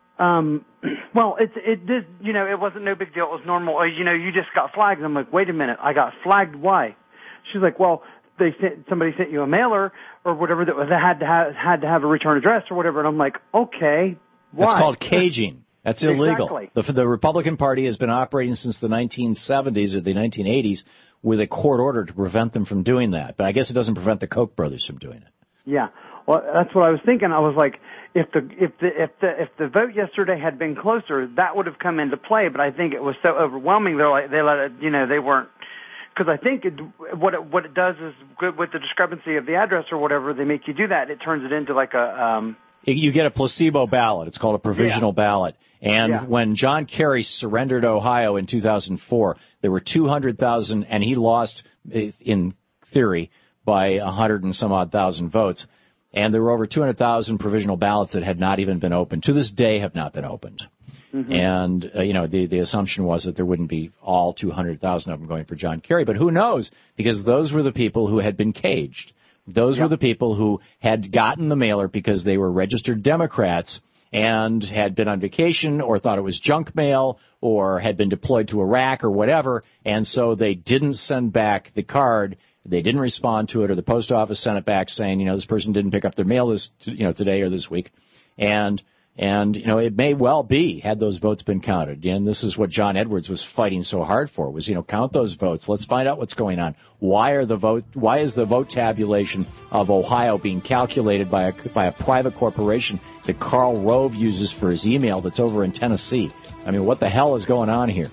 well, it wasn't no big deal. It was normal. You just got flagged. And I'm like, wait a minute, I got flagged. Why? She's like, well, somebody sent you a mailer or whatever that had to have a return address or whatever. And I'm like, okay, why? That's called caging. That's illegal. Exactly. The Republican Party has been operating since the 1970s or the 1980s with a court order to prevent them from doing that. But I guess it doesn't prevent the Koch brothers from doing it. Yeah. Well, that's what I was thinking. I was like, if the vote yesterday had been closer, that would have come into play. But I think it was so overwhelming. They let it. They weren't. Because I think what it does is with the discrepancy of the address or whatever, they make you do that. It turns it into like a. You get a placebo ballot. It's called a provisional ballot. And when John Kerry surrendered Ohio in 2004, there were 200,000, and he lost, in theory, by 100 and some odd thousand votes. And there were over 200,000 provisional ballots that had not even been opened. To this day, have not been opened. Mm-hmm. And, the assumption was that there wouldn't be all 200,000 of them going for John Kerry. But who knows? Because those were the people who had been caged. Those were the people who had gotten the mailer because they were registered Democrats and had been on vacation or thought it was junk mail or had been deployed to Iraq or whatever. And so they didn't send back the card. They didn't respond to it, or the post office sent it back saying, this person didn't pick up their mail today or this week. And it may well be, had those votes been counted. And this is what John Edwards was fighting so hard for, was, count those votes. Let's find out what's going on. Why is the vote tabulation of Ohio being calculated by a private corporation that Karl Rove uses for his email that's over in Tennessee? I mean, what the hell is going on here?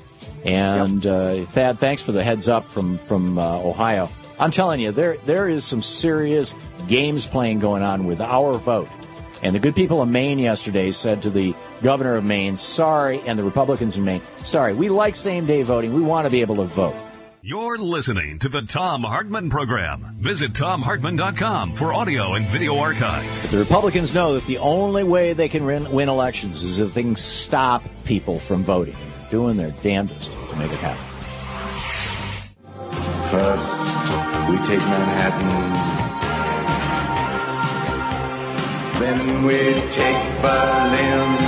And Thad, thanks for the heads up from Ohio. I'm telling you, there is some serious games playing going on with our vote. And the good people of Maine yesterday said to the governor of Maine, sorry, and the Republicans in Maine, sorry, we like same-day voting. We want to be able to vote. You're listening to the Thom Hartmann Program. Visit ThomHartmann.com for audio and video archives. The Republicans know that the only way they can win elections is if they can stop people from voting. They're doing their damnedest to make it happen. First, we take Manhattan. Then we take Berlin.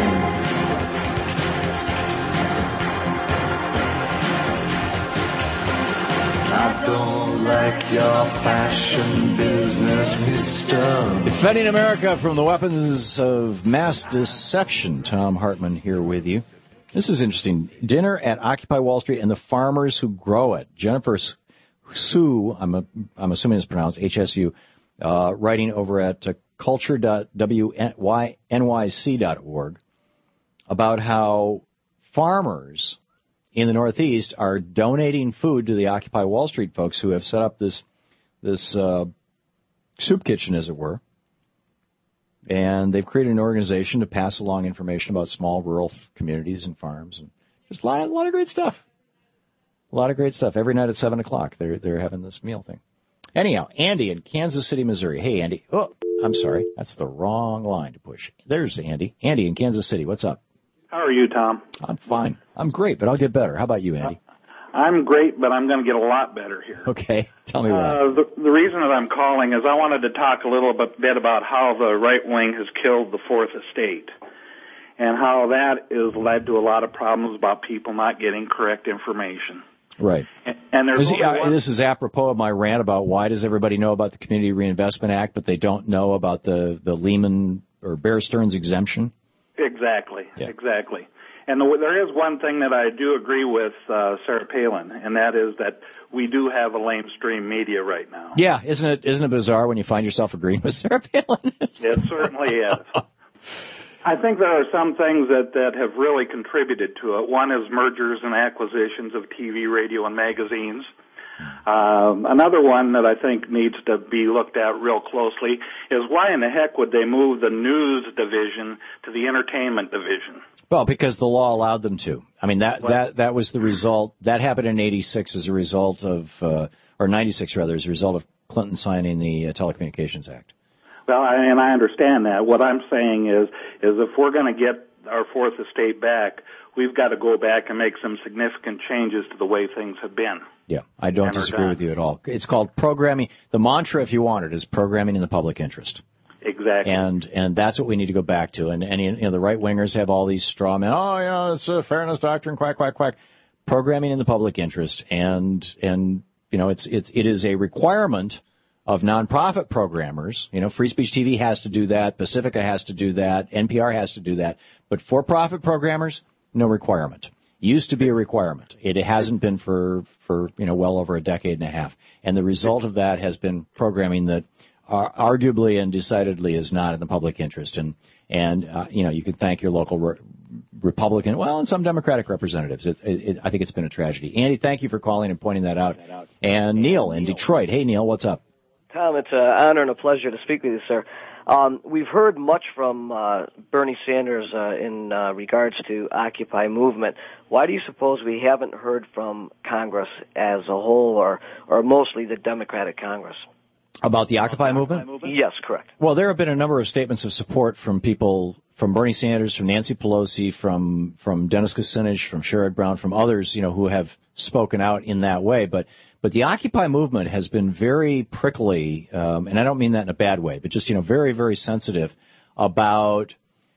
I don't like your fashion business, mister. Defending America from the weapons of mass deception. Thom Hartmann here with you. This is interesting. Dinner at Occupy Wall Street and the farmers who grow it. Jennifer Sue, I'm assuming it's pronounced HSU, writing over at culture.wnyc.org about how farmers in the Northeast are donating food to the Occupy Wall Street folks who have set up this soup kitchen, as it were. And they've created an organization to pass along information about small rural communities and farms. And just a lot of great stuff. A lot of great stuff. Every night at 7 o'clock, they're having this meal thing. Anyhow, Andy in Kansas City, Missouri. Hey, Andy. Oh, I'm sorry. That's the wrong line to push. There's Andy. Andy in Kansas City. What's up? How are you, Tom? I'm fine. I'm great, but I'll get better. How about you, Andy? I'm great, but I'm going to get a lot better here. Okay. Tell me why. The reason that I'm calling is I wanted to talk a little bit about how the right wing has killed the Fourth Estate and how that has led to a lot of problems about people not getting correct information. Right. And there's this is apropos of my rant about why does everybody know about the Community Reinvestment Act, but they don't know about the Lehman or Bear Stearns exemption? Exactly. And there is one thing that I do agree with Sarah Palin, and that is that we do have a lamestream media right now. Yeah, isn't it bizarre when you find yourself agreeing with Sarah Palin? It certainly is. I think there are some things that have really contributed to it. One is mergers and acquisitions of TV, radio, and magazines. Another one that I think needs to be looked at real closely is why in the heck would they move the news division to the entertainment division? Well, because the law allowed them to. I mean, that was the result. That happened in 86 as a result of, or 96 rather, as a result of Clinton signing the Telecommunications Act. Well, and I understand that. What I'm saying is if we're going to get our Fourth Estate back, we've got to go back and make some significant changes to the way things have been. Yeah, I don't disagree with you at all. It's called programming. The mantra, if you want it, is programming in the public interest. Exactly. And that's what we need to go back to. And the right wingers have all these straw men. Oh, yeah, it's a fairness doctrine. Quack, quack, quack. Programming in the public interest, and it is a requirement of nonprofit programmers. Free Speech TV has to do that. Pacifica has to do that. NPR has to do that. But for-profit programmers, no requirement. Used to be a requirement. It hasn't been for well over a decade and a half. And the result of that has been programming that arguably and decidedly is not in the public interest. And you can thank your local Republican, and some Democratic representatives. I think it's been a tragedy. Andy, thank you for calling and pointing that out. And Neil in Detroit. Hey, Neil, what's up? Tom, it's an honor and a pleasure to speak with you, sir. We've heard much from Bernie Sanders in regards to Occupy movement. Why do you suppose we haven't heard from Congress as a whole, or mostly the Democratic Congress? About the Occupy movement? Yes, correct. Well, there have been a number of statements of support from people, from Bernie Sanders, from Nancy Pelosi, from Dennis Kucinich, from Sherrod Brown, from others, who have spoken out in that way. But the Occupy movement has been very prickly, and I don't mean that in a bad way, but just, very, very sensitive about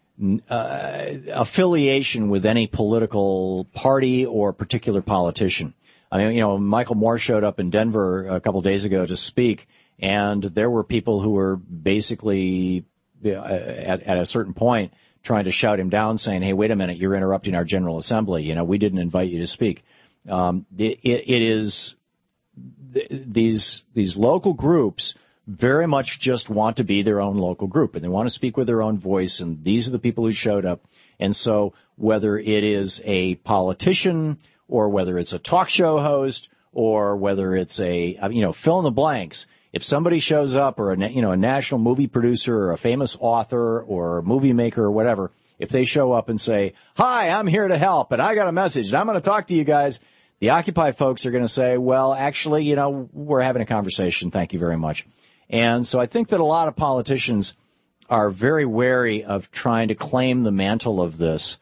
affiliation with any political party or particular politician. I mean, Michael Moore showed up in Denver a couple of days ago to speak, and there were people who were basically, at a certain point, trying to shout him down, saying, hey, wait a minute, you're interrupting our General Assembly. We didn't invite you to speak. It is... These local groups very much just want to be their own local group, and they want to speak with their own voice, and these are the people who showed up. And so whether it is a politician or whether it's a talk show host, or whether it's a, fill in the blanks. If somebody shows up, or a national movie producer, or a famous author, or a movie maker, or whatever, if they show up and say, "Hi, I'm here to help, and I got a message, and I'm going to talk to you guys," the Occupy folks are going to say, "Well, actually, we're having a conversation. Thank you very much." And so I think that a lot of politicians are very wary of trying to claim the mantle of this,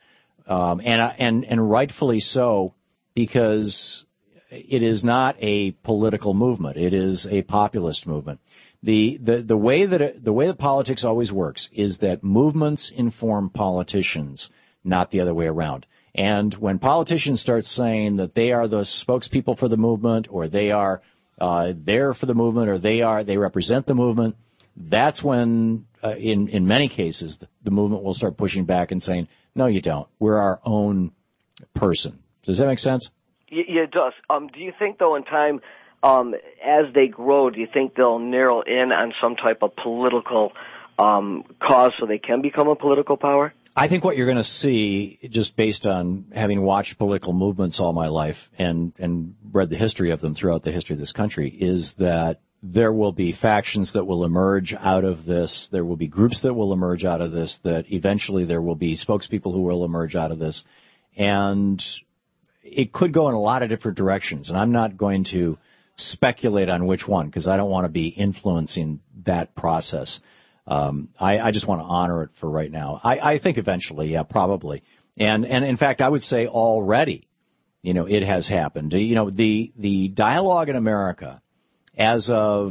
and rightfully so, because it is not a political movement. It is a populist movement. The way that politics always works is that movements inform politicians, not the other way around. And when politicians start saying that they are the spokespeople for the movement, or they are there for the movement, or they represent the movement, that's when, in many cases, the movement will start pushing back and saying, "No, you don't. We're our own person." Does that make sense? Yeah, it does. Do you think, though, in time, as they grow, do you think they'll narrow in on some type of political cause so they can become a political power? I think what you're going to see, just based on having watched political movements all my life and read the history of them throughout the history of this country, is that there will be factions that will emerge out of this. There will be groups that will emerge out of this, that eventually there will be spokespeople who will emerge out of this. And it could go in a lot of different directions, and I'm not going to speculate on which one, because I don't want to be influencing that process. I just want to honor it for right now. I think eventually, yeah, probably. And in fact, I would say already, it has happened. The dialogue in America as of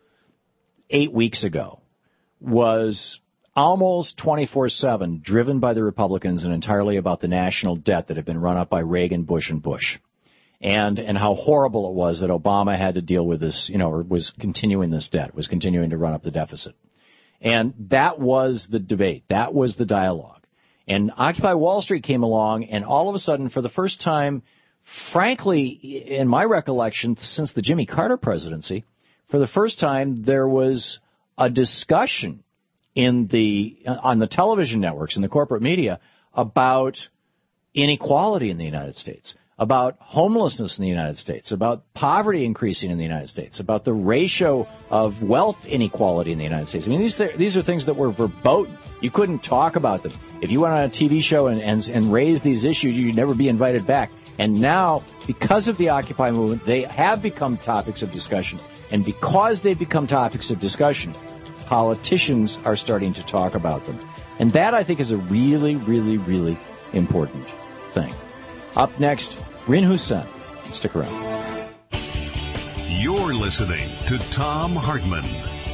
8 weeks ago was almost 24/7 driven by the Republicans and entirely about the national debt that had been run up by Reagan, Bush, and Bush. And how horrible it was that Obama had to deal with this, or was continuing this debt, was continuing to run up the deficit. And that was the debate. That was the dialogue. And Occupy Wall Street came along, and all of a sudden, for the first time, frankly, in my recollection, since the Jimmy Carter presidency, for the first time, there was a discussion on the television networks and the corporate media about inequality in the United States, about homelessness in the United States, about poverty increasing in the United States, about the ratio of wealth inequality in the United States. I mean, these are things that were verboten. You couldn't talk about them. If you went on a TV show and raised these issues, you'd never be invited back. And now, because of the Occupy movement, they have become topics of discussion. And because they've become topics of discussion, politicians are starting to talk about them. And that, I think, is a really, really, really important thing. Up next, Rin Hussein. Stick around. You're listening to Thom Hartmann.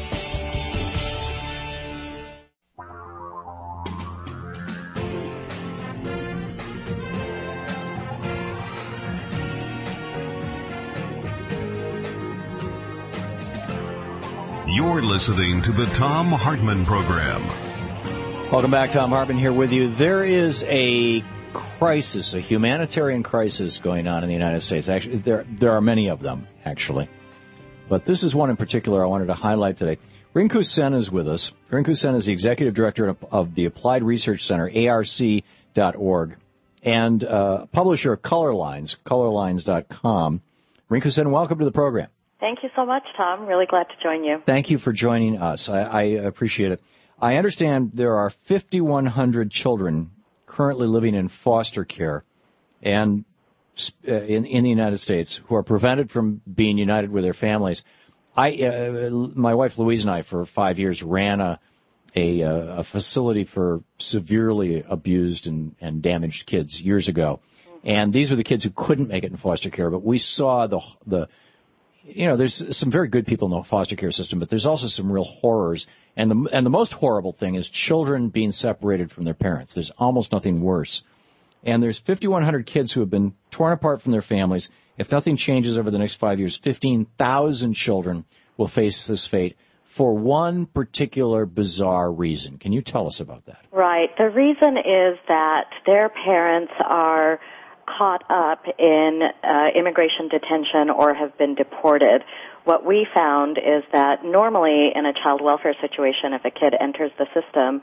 You're listening to the Thom Hartmann Program. Welcome back. Thom Hartmann here with you. There is a crisis, a humanitarian crisis going on in the United States. Actually, there are many of them, actually. But this is one in particular I wanted to highlight today. Rinku Sen is with us. Rinku Sen is the Executive Director of the Applied Research Center, ARC.org, and publisher of Colorlines, colorlines.com. Rinku Sen, welcome to the program. Thank you so much, Tom. Really glad to join you. Thank you for joining us. I appreciate it. I understand there are 5,100 children currently living in foster care and in the United States who are prevented from being united with their families. My wife Louise and I, for 5 years, ran a facility for severely abused and damaged kids years ago. And these were the kids who couldn't make it in foster care, but we saw there's some very good people in the foster care system, but there's also some real horrors. And the most horrible thing is children being separated from their parents. There's almost nothing worse. And there's 5,100 kids who have been torn apart from their families. If nothing changes over the next 5 years, 15,000 children will face this fate for one particular bizarre reason. Can you tell us about that? Right. The reason is that their parents are caught up in immigration detention or have been deported. What we found is that normally in a child welfare situation, if a kid enters the system,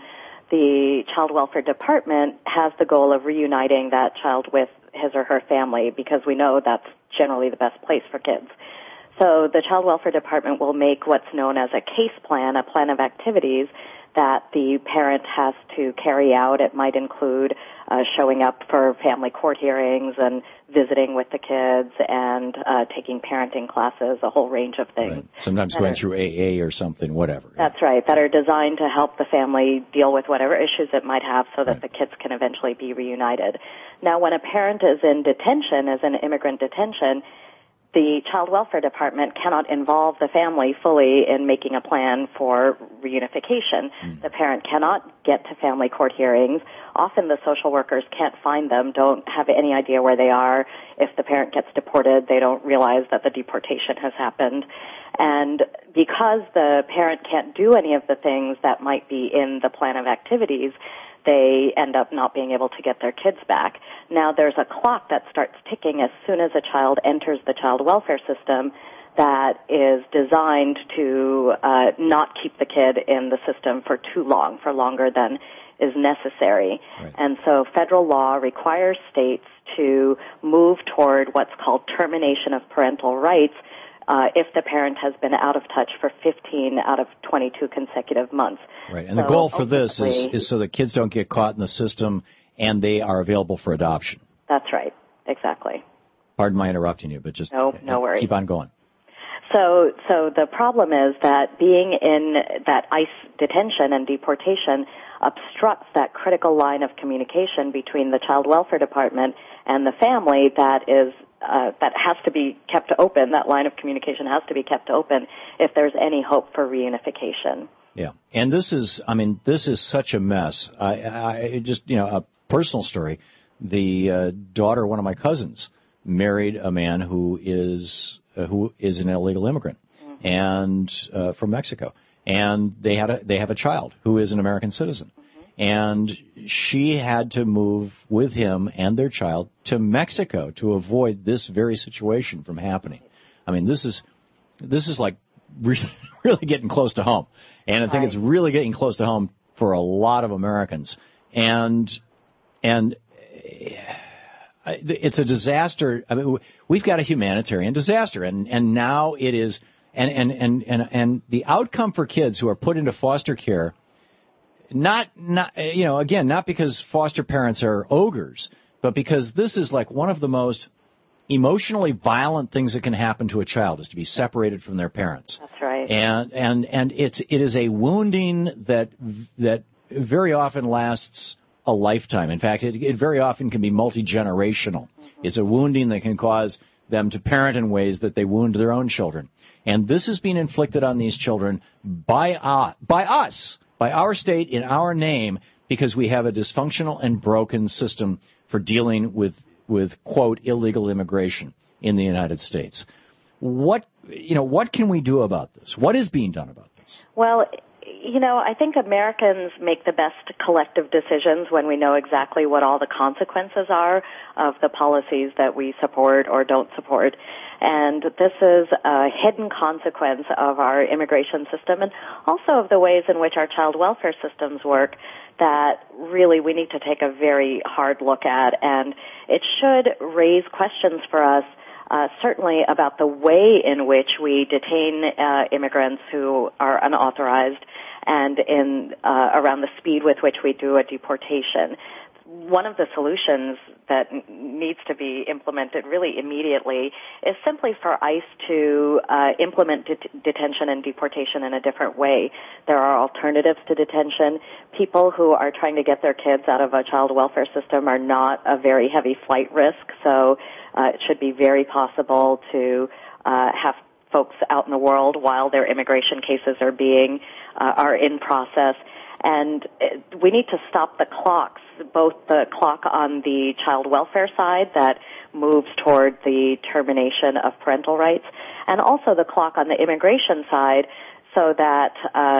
the Child Welfare Department has the goal of reuniting that child with his or her family, because we know that's generally the best place for kids. So the Child Welfare Department will make what's known as a case plan, a plan of activities that the parent has to carry out. It might include showing up for family court hearings and visiting with the kids and taking parenting classes, a whole range of things. Right. Sometimes going through AA or something, whatever. That's right, that are designed to help the family deal with whatever issues it might have so that the kids can eventually be reunited. Now, when a parent is in detention, as in immigrant detention, the Child Welfare Department cannot involve the family fully in making a plan for reunification. The parent cannot get to family court hearings. Often the social workers can't find them, don't have any idea where they are. If the parent gets deported, they don't realize that the deportation has happened. And because the parent can't do any of the things that might be in the plan of activities, they end up not being able to get their kids back. Now, there's a clock that starts ticking as soon as a child enters the child welfare system that is designed to not keep the kid in the system for too long, for longer than is necessary. Right. And so federal law requires states to move toward what's called termination of parental rights if the parent has been out of touch for 15 out of 22 consecutive months. Right, and the goal for this is so that kids don't get caught in the system and they are available for adoption. That's right, exactly. Pardon my interrupting you, but just no worries. Keep on going. So the problem is that being in that ICE detention and deportation obstructs that critical line of communication between the Child Welfare Department and the family that has to be kept open. That line of communication has to be kept open if there's any hope for reunification. Yeah, and this is such a mess. I just, a personal story. The daughter of one of my cousins married a man who is an illegal immigrant and from Mexico, and they have a child who is an American citizen. And she had to move with him and their child to Mexico to avoid this very situation from happening. I mean, this is like really getting close to home. And I think it's really getting close to home for a lot of Americans. And it's a disaster. I mean, we've got a humanitarian disaster, and now it is, and the outcome for kids who are put into foster care, not because foster parents are ogres, but because this is like one of the most emotionally violent things that can happen to a child is to be separated from their parents. That's right. And it is a wounding that very often lasts a lifetime. In fact, it very often can be multi-generational. It's a wounding that can cause them to parent in ways that they wound their own children. And this is being inflicted on these children by us, by our state, in our name, because we have a dysfunctional and broken system for dealing with quote, illegal immigration in the United States. What can we do about this? What is being done about this? Well, I think Americans make the best collective decisions when we know exactly what all the consequences are of the policies that we support or don't support. And this is a hidden consequence of our immigration system and also of the ways in which our child welfare systems work that really we need to take a very hard look at. And it should raise questions for us certainly about the way in which we detain immigrants who are unauthorized and around the speed with which we do a deportation. One of the solutions that needs to be implemented really immediately is simply for ICE to implement detention and deportation in a different way. There are alternatives to detention. People who are trying to get their kids out of a child welfare system are not a very heavy flight risk, so it should be very possible to have folks out in the world while their immigration cases are in process. And we need to stop the clocks, both the clock on the child welfare side that moves toward the termination of parental rights, and also the clock on the immigration side so that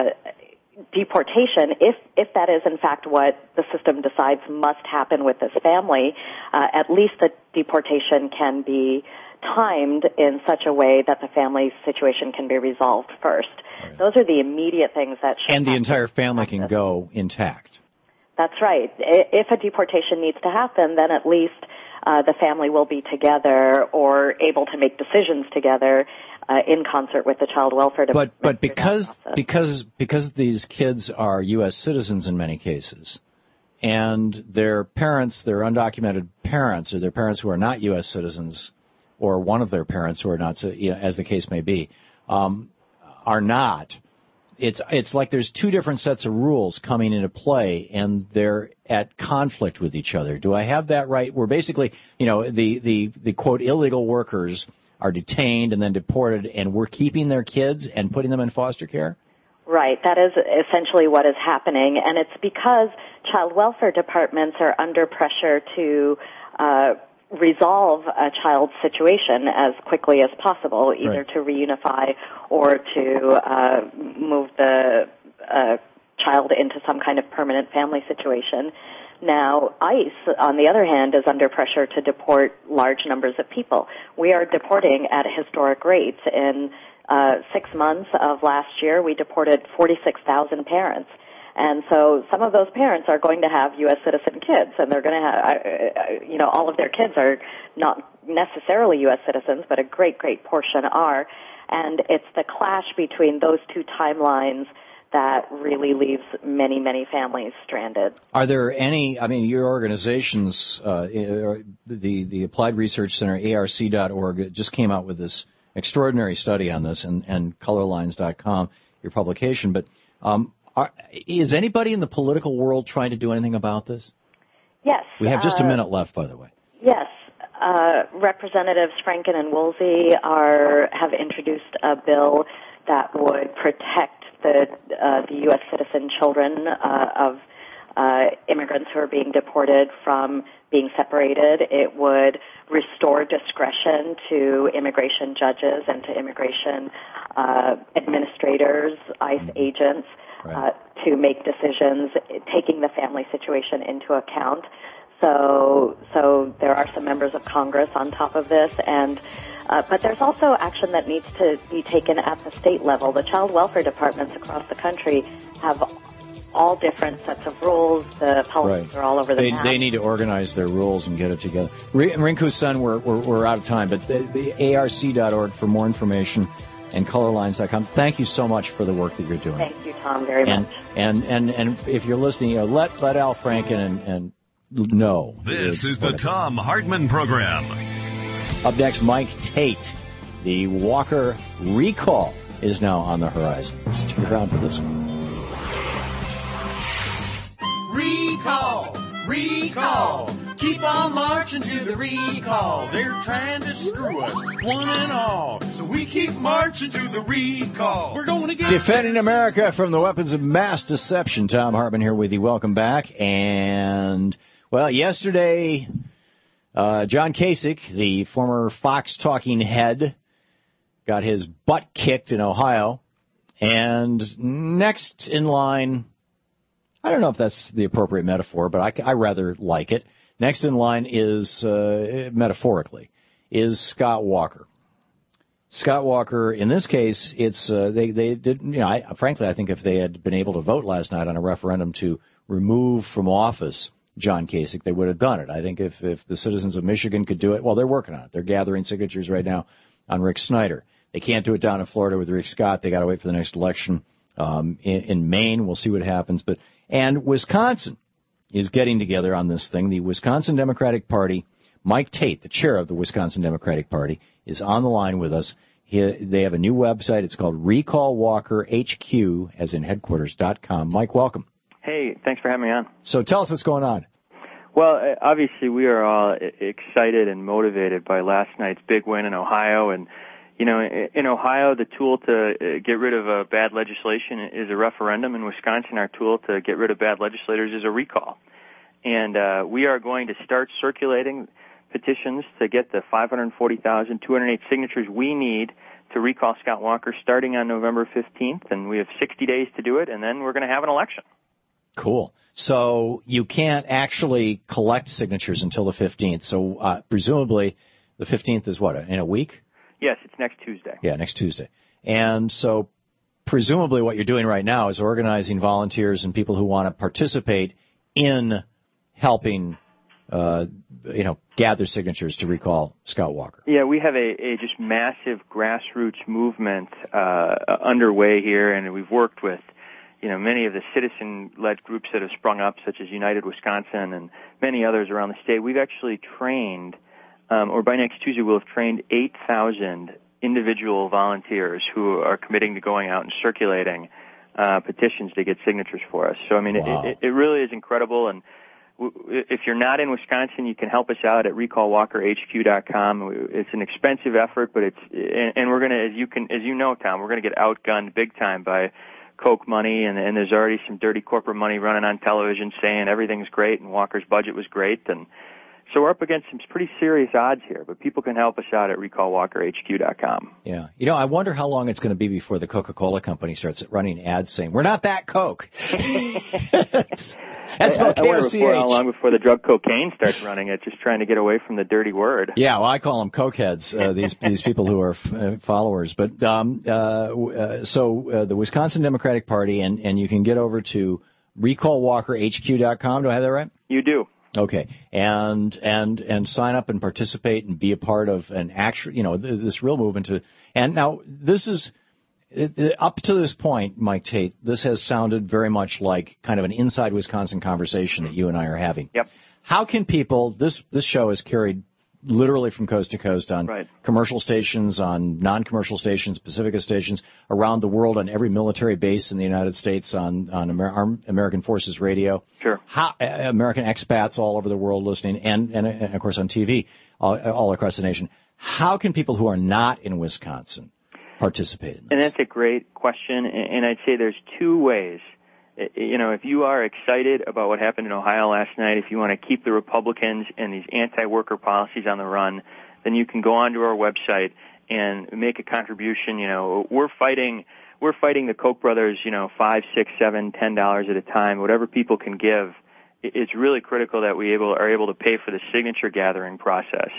deportation, if that is in fact what the system decides must happen with this family, at least the deportation can be timed in such a way that the family's situation can be resolved first. Right. Those are the immediate things that should And the entire family can go intact. That's right. If a deportation needs to happen, then at least the family will be together or able to make decisions together in concert with the child welfare department. But because these kids are U.S. citizens in many cases, and their parents, their undocumented parents, or their parents who are not U.S. citizens, or one of their parents who are not, as the case may be, are not. It's like there's two different sets of rules coming into play, and they're at conflict with each other. Do I have that right? We're basically, the quote illegal workers are detained and then deported, and we're keeping their kids and putting them in foster care? Right. That is essentially what is happening, and it's because child welfare departments are under pressure to resolve a child's situation as quickly as possible, either to reunify or to move the child into some kind of permanent family situation. Now, ICE, on the other hand, is under pressure to deport large numbers of people. We are deporting at historic rates. In 6 months of last year, we deported 46,000 parents. And so some of those parents are going to have U.S. citizen kids, and they're going to have, all of their kids are not necessarily U.S. citizens, but a great, great portion are. And it's the clash between those two timelines that really leaves many, many families stranded. Are there any, your organizations, the Applied Research Center, ARC.org, just came out with this extraordinary study on this, and colorlines.com, your publication, but is anybody in the political world trying to do anything about this? Yes. We have just a minute left, by the way. Yes. Representatives Franken and Woolsey have introduced a bill that would protect the U.S. citizen children of immigrants who are being deported from being separated. It would restore discretion to immigration judges and to immigration administrators, ICE agents, to make decisions, taking the family situation into account. So there are some members of Congress on top of this, and but there's also action that needs to be taken at the state level. The child welfare departments across the country have all different sets of rules. The policies are all over the map. They need to organize their rules and get it together. Rinku-san, we're out of time, but the ARC.org for more information and colorlines.com. Thank you so much for the work that you're doing. Thank you, Tom, very much. And if you're listening, let Al Franken and know. This is the Tom Hartman Program. Up next, Mike Tate. The Walker recall is now on the horizon. Stick around for this one. Recall, keep on marching to the recall. They're trying to screw us, one and all. So we keep marching to the recall. We're going to get Defending America from the weapons of mass deception. Tom Hartman here with you. Welcome back. And, well, yesterday, John Kasich, the former Fox talking head, got his butt kicked in Ohio. And next in line, I don't know if that's the appropriate metaphor, but I rather like it. Next in line is, metaphorically, is Scott Walker. Scott Walker, in this case, it's they didn't, frankly, I think if they had been able to vote last night on a referendum to remove from office John Kasich, they would have done it. I think if the citizens of Michigan could do it, well, they're working on it. They're gathering signatures right now on Rick Snyder. They can't do it down in Florida with Rick Scott. They got to wait for the next election. In Maine, we'll see what happens. And Wisconsin is getting together on this thing. The Wisconsin Democratic Party, Mike Tate, the chair of the Wisconsin Democratic Party, is on the line with us. They have a new website. It's called RecallWalkerHQ, as in headquarters.com. Mike, welcome. Hey, thanks for having me on. So tell us what's going on. Well, obviously we are all excited and motivated by last night's big win in Ohio. And, in Ohio, the tool to get rid of bad legislation is a referendum. In Wisconsin, our tool to get rid of bad legislators is a recall. And we are going to start circulating petitions to get the 540,208 signatures we need to recall Scott Walker starting on November 15th. And we have 60 days to do it, and then we're going to have an election. Cool. So you can't actually collect signatures until the 15th. So presumably the 15th is what, in a week? Yes, it's next Tuesday. Yeah, next Tuesday. And so presumably what you're doing right now is organizing volunteers and people who want to participate in helping, gather signatures to recall Scott Walker? Yeah, we have a just massive grassroots movement underway here, and we've worked with, many of the citizen-led groups that have sprung up, such as United Wisconsin and many others around the state. We've actually trained, or by next Tuesday we'll have trained 8,000 individual volunteers who are committing to going out and circulating petitions to get signatures for us. So, I mean, Wow. it really is incredible, and if you're not in Wisconsin, you can help us out at recallwalkerhq.com. It's an expensive effort, but and we're going to, as you know, Tom, we're going to get outgunned big time by Koch money, and there's already some dirty corporate money running on television saying everything's great and Walker's budget was great, and so we're up against some pretty serious odds here, but people can help us out at recallwalkerhq.com. Yeah. I wonder how long it's going to be before the Coca-Cola company starts running ads saying, "We're not that Coke." That's I wonder how long before the drug cocaine starts running it, just trying to get away from the dirty word. Yeah, well, I call them cokeheads, these people who are followers. But so the Wisconsin Democratic Party, and you can get over to recallwalkerhq.com. Do I have that right? You do. Okay, and sign up and participate and be a part of an actual, this real movement. And now this is. Up to this point, Mike Tate, this has sounded very much like kind of an inside Wisconsin conversation that you and I are having. Yep. How can people, this show is carried literally from coast to coast on commercial stations, on non-commercial stations, Pacifica stations, around the world, on every military base in the United States, on American Forces Radio. Sure. American expats all over the world listening, and of course on TV all across the nation. How can people who are not in Wisconsin participate in this? And that's a great question, and I'd say there's two ways. If you are excited about what happened in Ohio last night, if you want to keep the Republicans and these anti-worker policies on the run, then you can go onto our website and make a contribution. We're fighting the Koch brothers, $5, $6, $7, $10 at a time, whatever people can give. It's really critical that we are able to pay for the signature gathering process.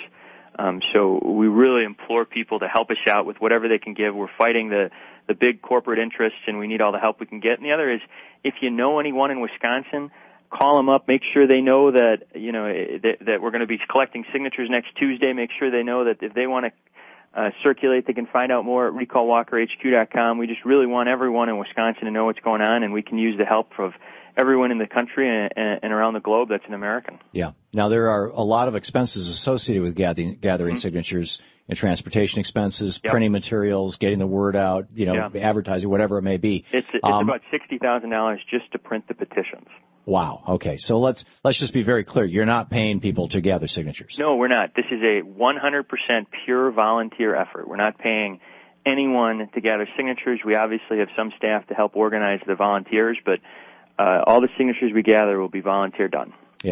So we really implore people to help us out with whatever they can give. We're fighting the big corporate interests, and we need all the help we can get. And the other is, if you know anyone in Wisconsin, call them up. Make sure they know that that we're going to be collecting signatures next Tuesday. Make sure they know that if they want to circulate, they can find out more at recallwalkerhq.com. We just really want everyone in Wisconsin to know what's going on, and we can use the help of everyone in the country and around the globe that's an American. Yeah. Now, there are a lot of expenses associated with gathering signatures, transportation expenses, printing materials, getting the word out, advertising, whatever it may be. It's about $60,000 just to print the petitions. Wow. Okay. So let's just be very clear. You're not paying people to gather signatures. No, we're not. This is a 100% pure volunteer effort. We're not paying anyone to gather signatures. We obviously have some staff to help organize the volunteers, but all the signatures we gather will be volunteer done. Yeah.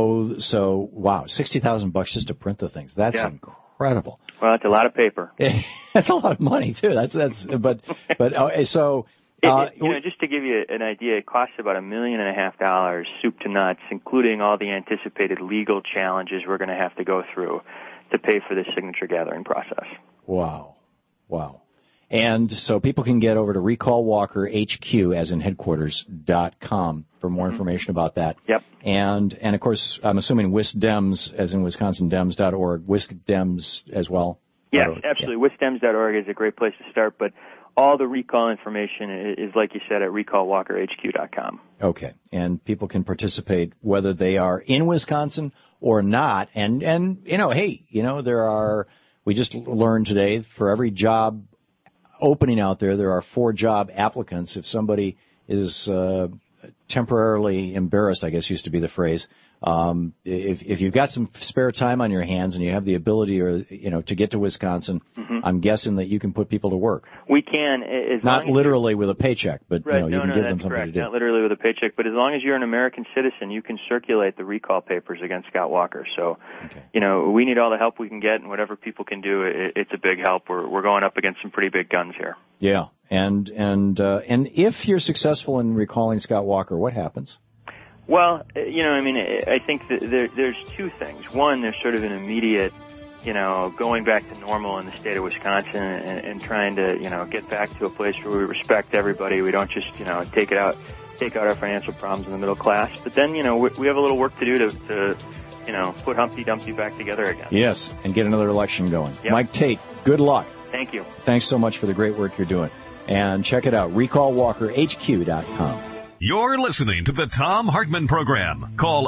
So wow, $60,000 just to print the things. That's incredible. Well, it's a lot of paper. That's a lot of money too. So. Just to give you an idea, it costs about $1.5 million, soup to nuts, including all the anticipated legal challenges we're going to have to go through to pay for this signature gathering process. Wow. And so people can get over to recallwalkerhq, as in headquarters.com, for more information about that. Yep. And of course, I'm assuming WisDems, as in WisconsinDems.org, WisDems as well. Yes, absolutely. Yeah. WisDems.org is a great place to start, but all the recall information is, like you said, at recallwalkerhq.com. Okay. And people can participate whether they are in Wisconsin or not. And we just learned today, for every job opening out there are 4 job applicants. If somebody is temporarily embarrassed, I guess used to be the phrase, if you've got some spare time on your hands and you have the ability to get to Wisconsin, I'm guessing that you can put people to work. We can. Not literally with a paycheck, but you can give them something correct. to do. Not literally with a paycheck, but as long as you're an American citizen, you can circulate the recall papers against Scott Walker. So, we need all the help we can get, and whatever people can do, it's a big help. We're going up against some pretty big guns here. Yeah, and if you're successful in recalling Scott Walker, what happens? Well, I think that there's 2 things. One, there's sort of an immediate, going back to normal in the state of Wisconsin and trying to, get back to a place where we respect everybody. We don't just, take it out take out our financial problems in the middle class. But then, we have a little work to do to put Humpty Dumpty back together again. Yes, and get another election going. Yep. Mike Tate, good luck. Thank you. Thanks so much for the great work you're doing. And check it out, recallwalkerhq.com. You're listening to the Tom Hartman Program. Call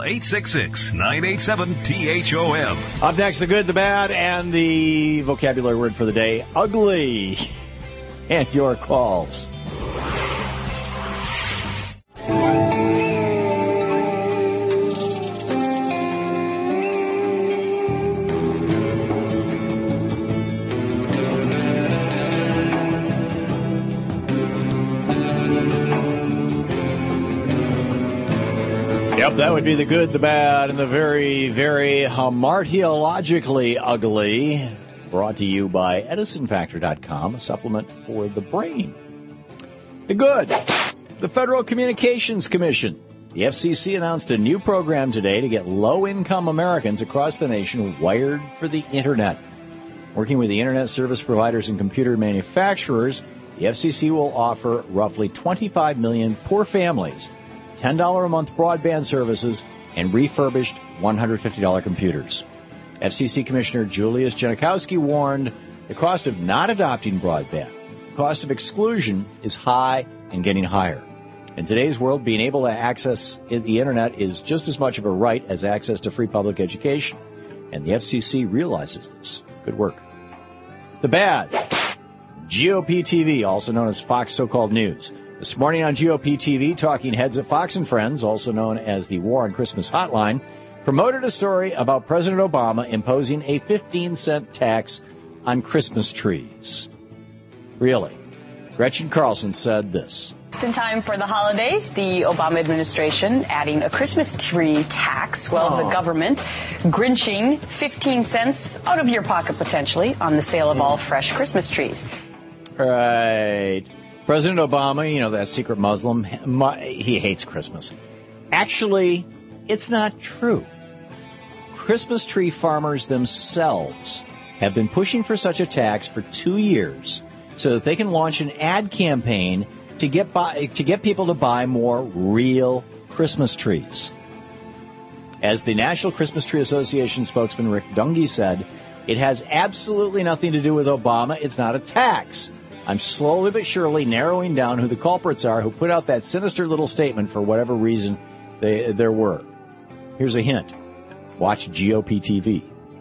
866-987-THOM. Up next, the good, the bad, and the vocabulary word for the day, ugly. And your calls. That would be the good, the bad, and the very, very hamartiologically ugly. Brought to you by EdisonFactor.com, a supplement for the brain. The good, the Federal Communications Commission. The FCC announced a new program today to get low-income Americans across the nation wired for the Internet. Working with the Internet service providers and computer manufacturers, the FCC will offer roughly 25 million poor families $10 a month broadband services and refurbished $150 computers. FCC Commissioner Julius Genachowski warned the cost of not adopting broadband, the cost of exclusion, is high and getting higher. In today's world, being able to access the Internet is just as much of a right as access to free public education. And the FCC realizes this. Good work. The bad. GOP TV, also known as Fox So-Called News. This morning on GOP TV, talking heads at Fox and Friends, also known as the War on Christmas Hotline, promoted a story about President Obama imposing a 15-cent tax on Christmas trees. Really? Gretchen Carlson said this. In time for the holidays, the Obama administration adding a Christmas tree tax. Well, the government grinching 15 cents out of your pocket potentially on the sale of all fresh Christmas trees. Right. President Obama, that secret Muslim, he hates Christmas. Actually, it's not true. Christmas tree farmers themselves have been pushing for such a tax for 2 years so that they can launch an ad campaign to get people to buy more real Christmas trees. As the National Christmas Tree Association spokesman Rick Dungy said, it has absolutely nothing to do with Obama. It's not a tax. I'm slowly but surely narrowing down who the culprits are who put out that sinister little statement for whatever reason there were. Here's a hint. Watch GOP TV.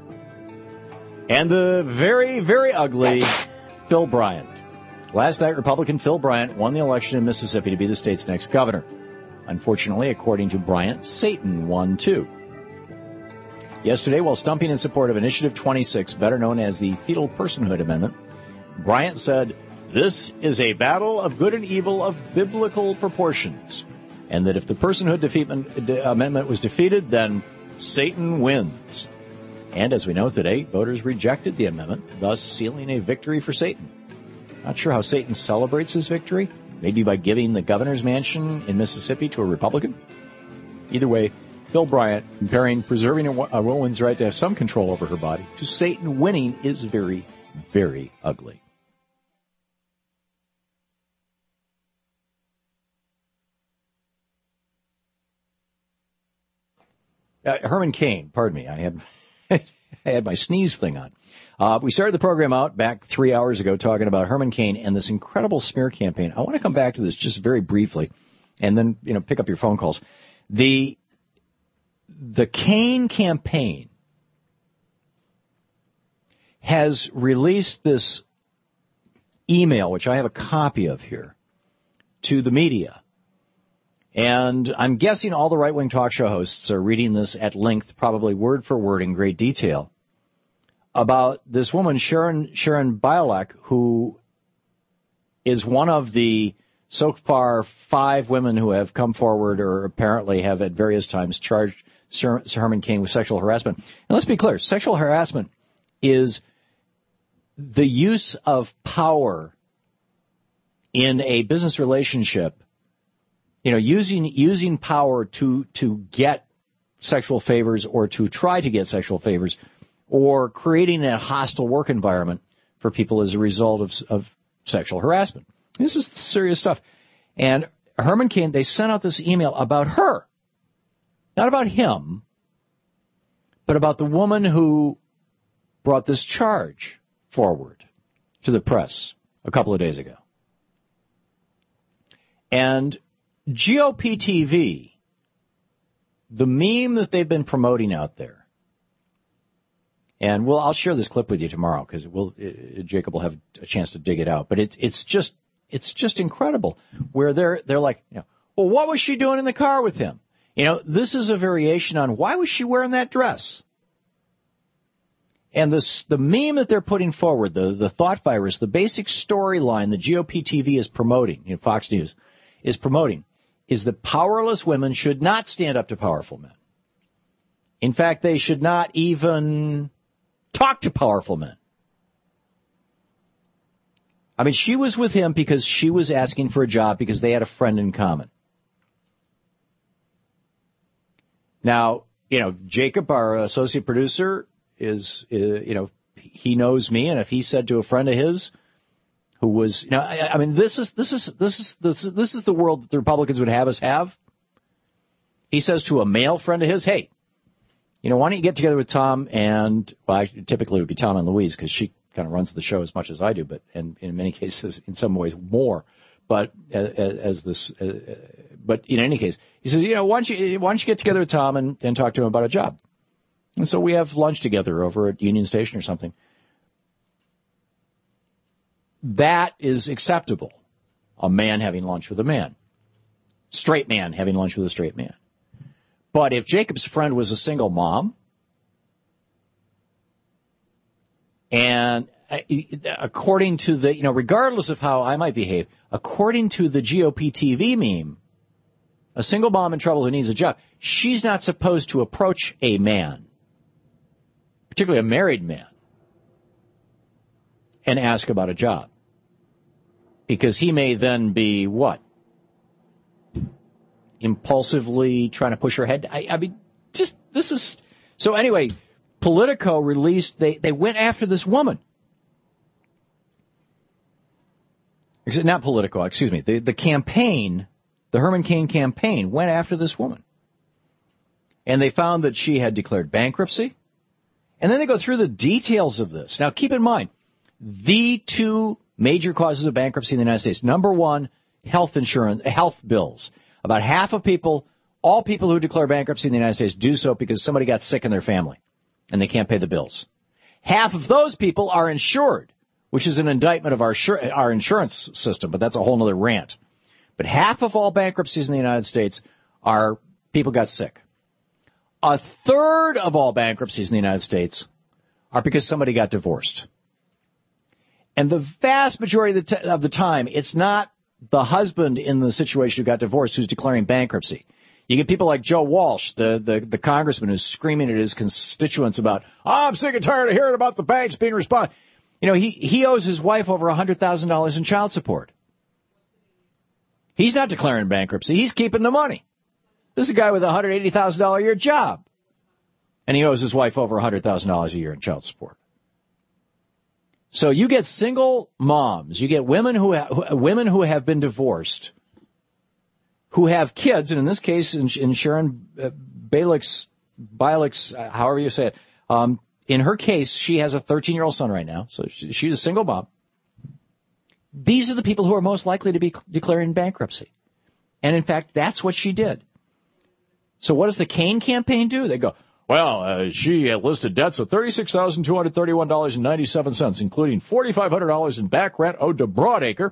And the very, very ugly Phil Bryant. Last night, Republican Phil Bryant won the election in Mississippi to be the state's next governor. Unfortunately, according to Bryant, Satan won too. Yesterday, while stumping in support of Initiative 26, better known as the Fetal Personhood Amendment, Bryant said, "This is a battle of good and evil of biblical proportions," and that if the Personhood Amendment was defeated, then Satan wins. And as we know today, voters rejected the amendment, thus sealing a victory for Satan. Not sure how Satan celebrates his victory. Maybe by giving the governor's mansion in Mississippi to a Republican? Either way, Phil Bryant comparing preserving a woman's right to have some control over her body to Satan winning is very, very ugly. Herman Cain, pardon me, I had my sneeze thing on. We started the program out back 3 hours ago talking about Herman Cain and this incredible smear campaign. I want to come back to this just very briefly and then, pick up your phone calls. The Cain campaign has released this email, which I have a copy of here, to the media. And I'm guessing all the right-wing talk show hosts are reading this at length, probably word for word in great detail, about this woman, Sharon Bialek, who is one of the, so far, 5 women who have come forward or apparently have at various times charged Sir Herman Cain with sexual harassment. And let's be clear, sexual harassment is the use of power in a business relationship, using power to get sexual favors or to try to get sexual favors, or creating a hostile work environment for people as a result of sexual harassment. This is serious stuff. And Herman Cain, they sent out this email about her. Not about him, but about the woman who brought this charge forward to the press a couple of days ago. And GOP TV, the meme that they've been promoting out there, and I'll share this clip with you tomorrow because Jacob will have a chance to dig it out. But it's just incredible where they're like, well, what was she doing in the car with him? This is a variation on why was she wearing that dress? And the meme that they're putting forward, the thought virus, the basic storyline the GOP TV is promoting, Fox News is promoting, is that powerless women should not stand up to powerful men. In fact, they should not even talk to powerful men. I mean, she was with him because she was asking for a job because they had a friend in common. Now, Jacob, our associate producer, is, he knows me, and if he said to a friend of his who was, I mean, this is the world that the Republicans would have us have. He says to a male friend of his, hey, why don't you get together with Tom and, typically it would be Tom and Louise because she kind of runs the show as much as I do, but and in many cases, in some ways more. But but in any case, he says, why don't you get together with Tom and talk to him about a job? And so we have lunch together over at Union Station or something. That is acceptable. A man having lunch with a man. Straight man having lunch with a straight man. But if Jacob's friend was a single mom, and according to the, regardless of how I might behave, according to the GOP TV meme, a single mom in trouble who needs a job, she's not supposed to approach a man, particularly a married man, and ask about a job. Because he may then be, what? Impulsively trying to push her head. I mean, this is... So anyway, Politico released, they went after this woman. Not Politico, excuse me. The campaign, the Herman Cain campaign, went after this woman. And they found that she had declared bankruptcy. And then they go through the details of this. Now, keep in mind, the two major causes of bankruptcy in the United States. Number one, health insurance, health bills. About half of people, all people who declare bankruptcy in the United States do so because somebody got sick in their family and they can't pay the bills. Half of those people are insured, which is an indictment of our insurance system, but that's a whole other rant. But half of all bankruptcies in the United States are people got sick. A third of all bankruptcies in the United States are because somebody got divorced. And the vast majority of the time, it's not the husband in the situation who got divorced who's declaring bankruptcy. You get people like Joe Walsh, the congressman who's screaming at his constituents about, I'm sick and tired of hearing about the banks being responsible. He owes his wife over $100,000 in child support. He's not declaring bankruptcy. He's keeping the money. This is a guy with a $180,000 a year job. And he owes his wife over $100,000 a year in child support. So you get single moms, you get women who have been divorced, who have kids, and in this case, in Sharon Bialik's, however you say it, in her case, she has a 13-year-old son right now, so she's a single mom. These are the people who are most likely to be declaring bankruptcy. And in fact, that's what she did. So what does the Cain campaign do? They go, well, she listed debts of $36,231.97, including $4,500 in back rent owed to Broadacre,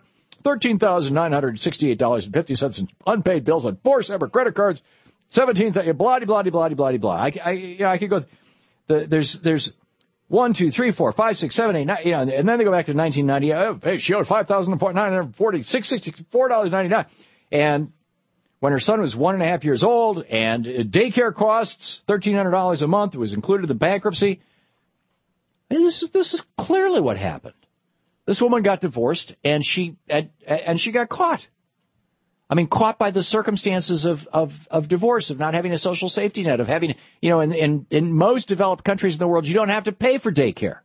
$13,968.50 in unpaid bills on 4 separate credit cards, $17,000, blah, blah, blah, blah, blah, blah. I could go. There's 1, 2, 3, 4, 5, 6, 7, 8, 9, and then they go back to 1990. Hey, she owed $5,946.94.99, and when her son was 1.5 years old, and daycare costs $1,300 a month, it was included in the bankruptcy. I mean, this is clearly what happened. This woman got divorced, and she got caught. I mean, caught by the circumstances of divorce, of not having a social safety net, of having, in most developed countries in the world, you don't have to pay for daycare.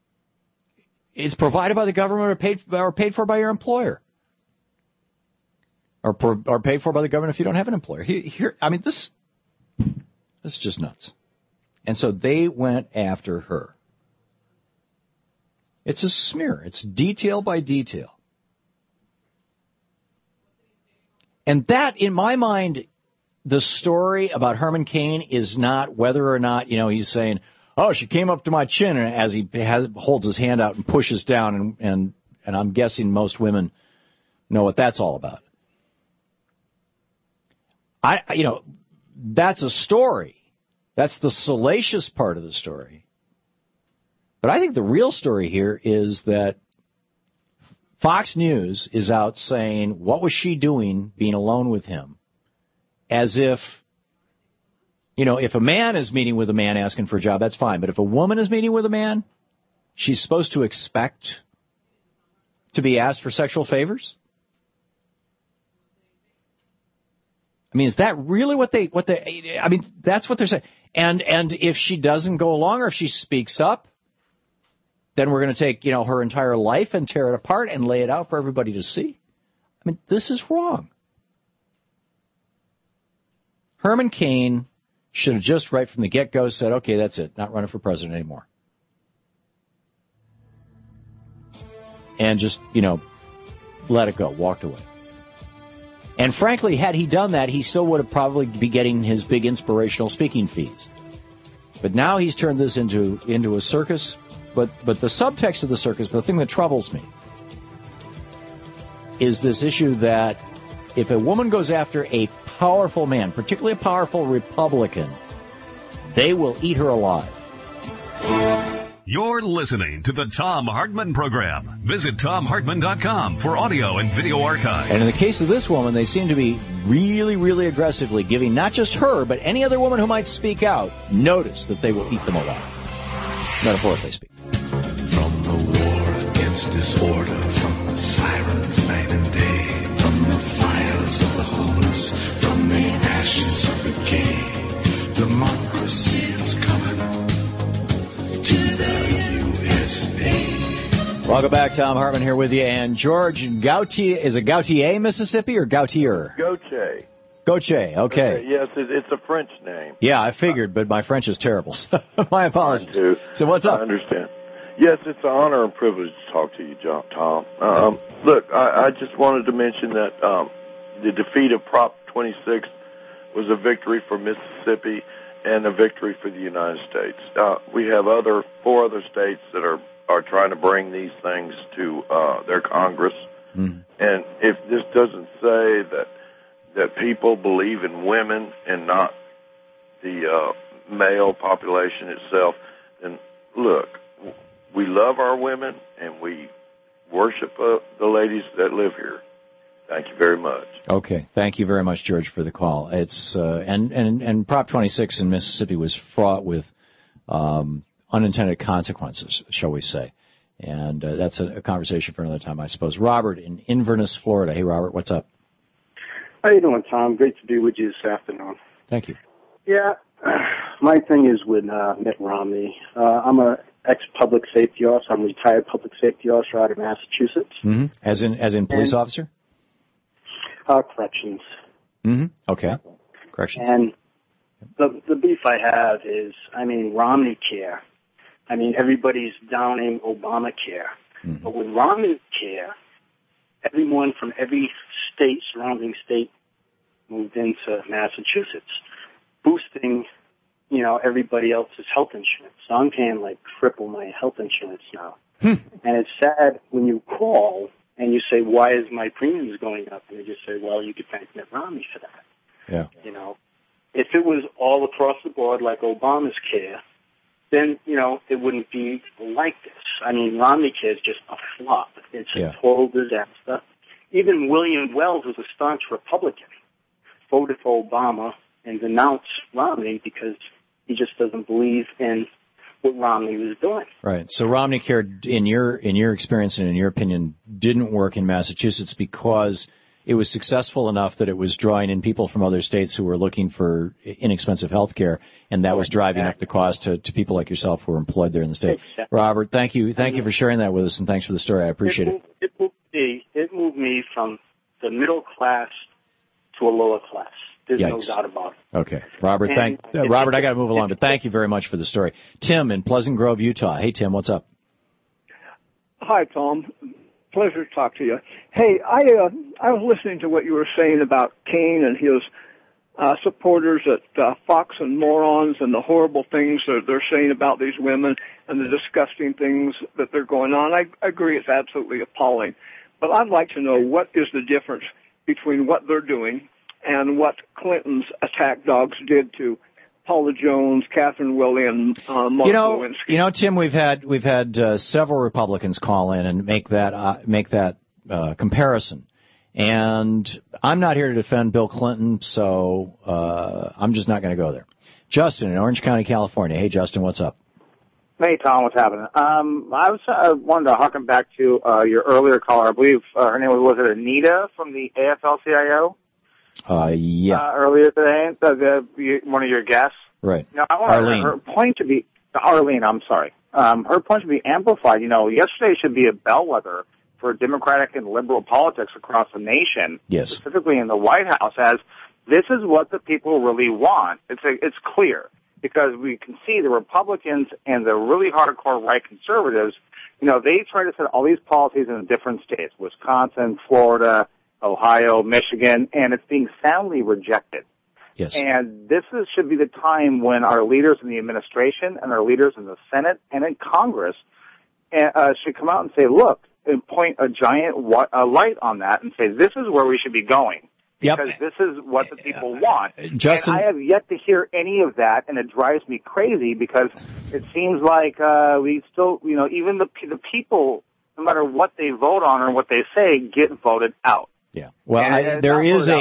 It's provided by the government or paid for by your employer. or paid for by the government if you don't have an employer. This is just nuts. And so they went after her. It's a smear. It's detail by detail. And that, in my mind, the story about Herman Cain is not whether or not, he's saying, oh, she came up to my chin, and as he holds his hand out and pushes down, and I'm guessing most women know what that's all about. That's a story. That's the salacious part of the story. But I think the real story here is that Fox News is out saying, what was she doing being alone with him? As if, if a man is meeting with a man asking for a job, that's fine. But if a woman is meeting with a man, she's supposed to expect to be asked for sexual favors? Is that really that's what they're saying. And if she doesn't go along, or if she speaks up, then we're going to take, her entire life and tear it apart and lay it out for everybody to see. This is wrong. Herman Cain should have just right from the get-go said, okay, that's it, not running for president anymore. And just, let it go, walked away. And frankly, had he done that, he still would have probably be getting his big inspirational speaking fees. But now he's turned this into a circus. But the subtext of the circus, the thing that troubles me, is this issue that if a woman goes after a powerful man, particularly a powerful Republican, they will eat her alive. You're listening to the Thom Hartmann Program. Visit ThomHartmann.com for audio and video archives. And in the case of this woman, they seem to be really, really aggressively giving not just her, but any other woman who might speak out, notice that they will eat them alive. Metaphorically speaking. From the war against disorder, from the sirens night and day, from the fires of the homeless, from the ashes of the gay, democracy is coming to the USA. Welcome back. Thom Hartmann here with you. And George Gautier, is it Gautier, Mississippi, or Gautier? Gautier. Gautier, okay. Yes, it's a French name. Yeah, I figured, but my French is terrible. So my apologies. Mine too. So what's up? I understand. Yes, it's an honor and privilege to talk to you, Tom. Look, I just wanted to mention that the defeat of Prop 26 was a victory for Mississippi and a victory for the United States. We have 4 other states that are trying to bring these things to their Congress. Mm. And if this doesn't say that people believe in women and not the male population itself, then look, we love our women and we worship the ladies that live here. Thank you very much. Okay, thank you very much, George, for the call. It's and Prop 26 in Mississippi was fraught with unintended consequences, shall we say, and that's a conversation for another time, I suppose. Robert in Inverness, Florida. Hey, Robert, what's up? How you doing, Tom? Great to be with you this afternoon. Thank you. Yeah, my thing is with Mitt Romney. I'm a ex-public safety officer. I'm a retired public safety officer out of Massachusetts. Mm-hmm. As in police officer? Corrections. Mm-hmm. Okay. Corrections. And the beef I have is, Romney care. Everybody's downing Obamacare. Mm-hmm. But with Romney care, everyone from every surrounding state moved into Massachusetts, boosting, everybody else's health insurance. So I'm paying triple my health insurance now. And it's sad when you call and you say, why is my premiums going up? And they just say, well, you could thank Mitt Romney for that. Yeah. If it was all across the board like Obama's care, then, it wouldn't be like this. Romney care is just a flop. It's a total disaster. Even William Wells was a staunch Republican, voted for Obama and denounced Romney because he just doesn't believe in what Romney was doing. Right. So Romney care, in your experience and in your opinion, didn't work in Massachusetts because it was successful enough that it was drawing in people from other states who were looking for inexpensive health care, and that was driving up the cost to people like yourself who are employed there in the state. Exactly. Robert, thank you for sharing that with us, and thanks for the story. I appreciate it. It moved me from the middle class to a lower class. There's no Yikes. doubt about it. Okay. Robert, Robert, I got to move along, but thank you very much for the story. Tim in Pleasant Grove, Utah. Hey, Tim, what's up? Hi, Tom. Pleasure to talk to you. Hey, I was listening to what you were saying about Kane and his supporters at Fox and Morons and the horrible things that they're saying about these women and the disgusting things that they're going on. I agree it's absolutely appalling. But I'd like to know what is the difference between what they're doing and what Clinton's attack dogs did to Paula Jones, Catherine Willey, and Mark Lewinsky. You know, Tim, we've had several Republicans call in and make that comparison. And I'm not here to defend Bill Clinton, so I'm just not going to go there. Justin in Orange County, California. Hey, Justin, what's up? Hey, Tom, what's happening? I wanted to harken back to your earlier caller. I believe her name was it Anita from the AFL-CIO? Yeah. Earlier today, one of your guests. Right. Now, I want her point to be Arlene. I'm sorry. Her point to be amplified. You know, yesterday should be a bellwether for Democratic and liberal politics across the nation. Yes. Specifically in the White House, as this is what the people really want. It's clear because we can see the Republicans and the really hardcore right conservatives. You know, they try to set all these policies in different states: Wisconsin, Florida, Ohio, Michigan, and it's being soundly rejected. Yes. And this should be the time when our leaders in the administration and our leaders in the Senate and in Congress should come out and say, look, and point a giant light on that and say, this is where we should be going. Because this is what the people want. Justin, and I have yet to hear any of that, and it drives me crazy because it seems like we still, you know, even the people, no matter what they vote on or what they say, get voted out. Yeah. Well, grounded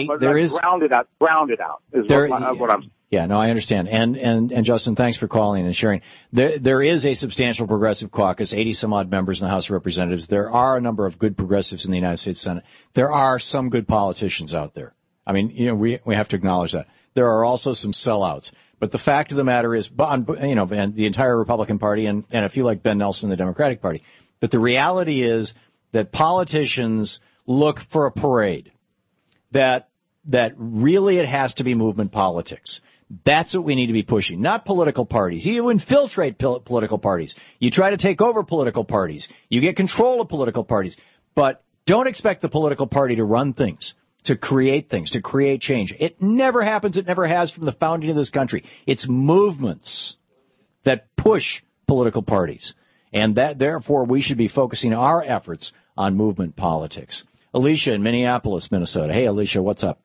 out is what I'm saying. Yeah, no, I understand. And Justin, thanks for calling and sharing. There is a substantial progressive caucus, 80 some odd members in the House of Representatives. There are a number of good progressives in the United States Senate. There are some good politicians out there. I mean, you know, we have to acknowledge that. There are also some sellouts. But the fact of the matter is, you know, and the entire Republican Party and a few like Ben Nelson, the Democratic Party. But the reality is that politicians look for a parade. That really it has to be movement politics. That's what we need to be pushing, not political parties. You infiltrate political parties. You try to take over political parties. You get control of political parties. But don't expect the political party to run things, to create change. It never happens. It never has from the founding of this country. It's movements that push political parties. And that, therefore, we should be focusing our efforts on movement politics. Alicia in Minneapolis, Minnesota. Hey, Alicia, what's up?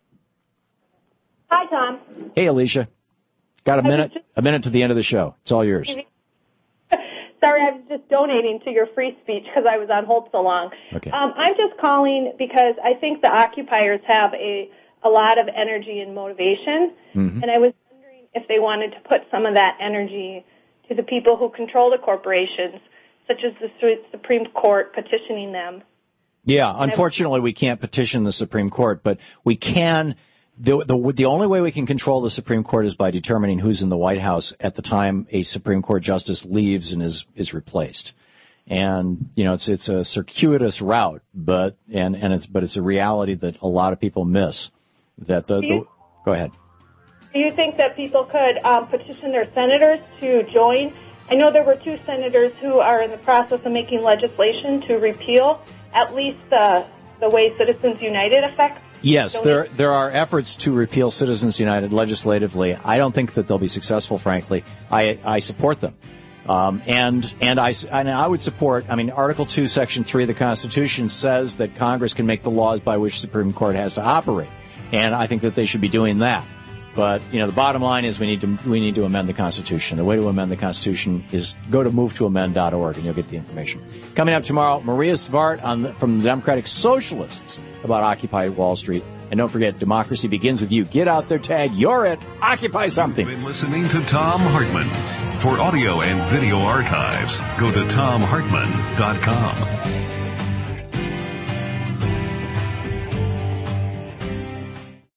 Hi, Tom. Hey, Alicia. Got a minute to the end of the show. It's all yours. Sorry, I was just donating to your free speech because I was on hold so long. Okay. I'm just calling because I think the occupiers have a lot of energy and motivation, and I was wondering if they wanted to put some of that energy to the people who control the corporations, such as the Supreme Court, petitioning them. Yeah, unfortunately, we can't petition the Supreme Court, but we can. The only way we can control the Supreme Court is by determining who's in the White House at the time a Supreme Court justice leaves and is replaced. And you know, it's a circuitous route, but it's a reality that a lot of people miss. Go ahead. Do you think that people could petition their senators to join? I know there were 2 senators who are in the process of making legislation to repeal at least the way Citizens United affects. Yes, there are efforts to repeal Citizens United legislatively. I don't think that they'll be successful, frankly. I support them. And I would support, Article 2, Section 3 of the Constitution says that Congress can make the laws by which the Supreme Court has to operate. And I think that they should be doing that. But, you know, the bottom line is we need to amend the Constitution. The way to amend the Constitution is go to movetoamend.org and you'll get the information. Coming up tomorrow, Maria Svart from the Democratic Socialists about Occupy Wall Street. And don't forget, democracy begins with you. Get out there, tag, you're it, occupy something. You've been listening to Thom Hartmann. For audio and video archives, go to thomhartmann.com.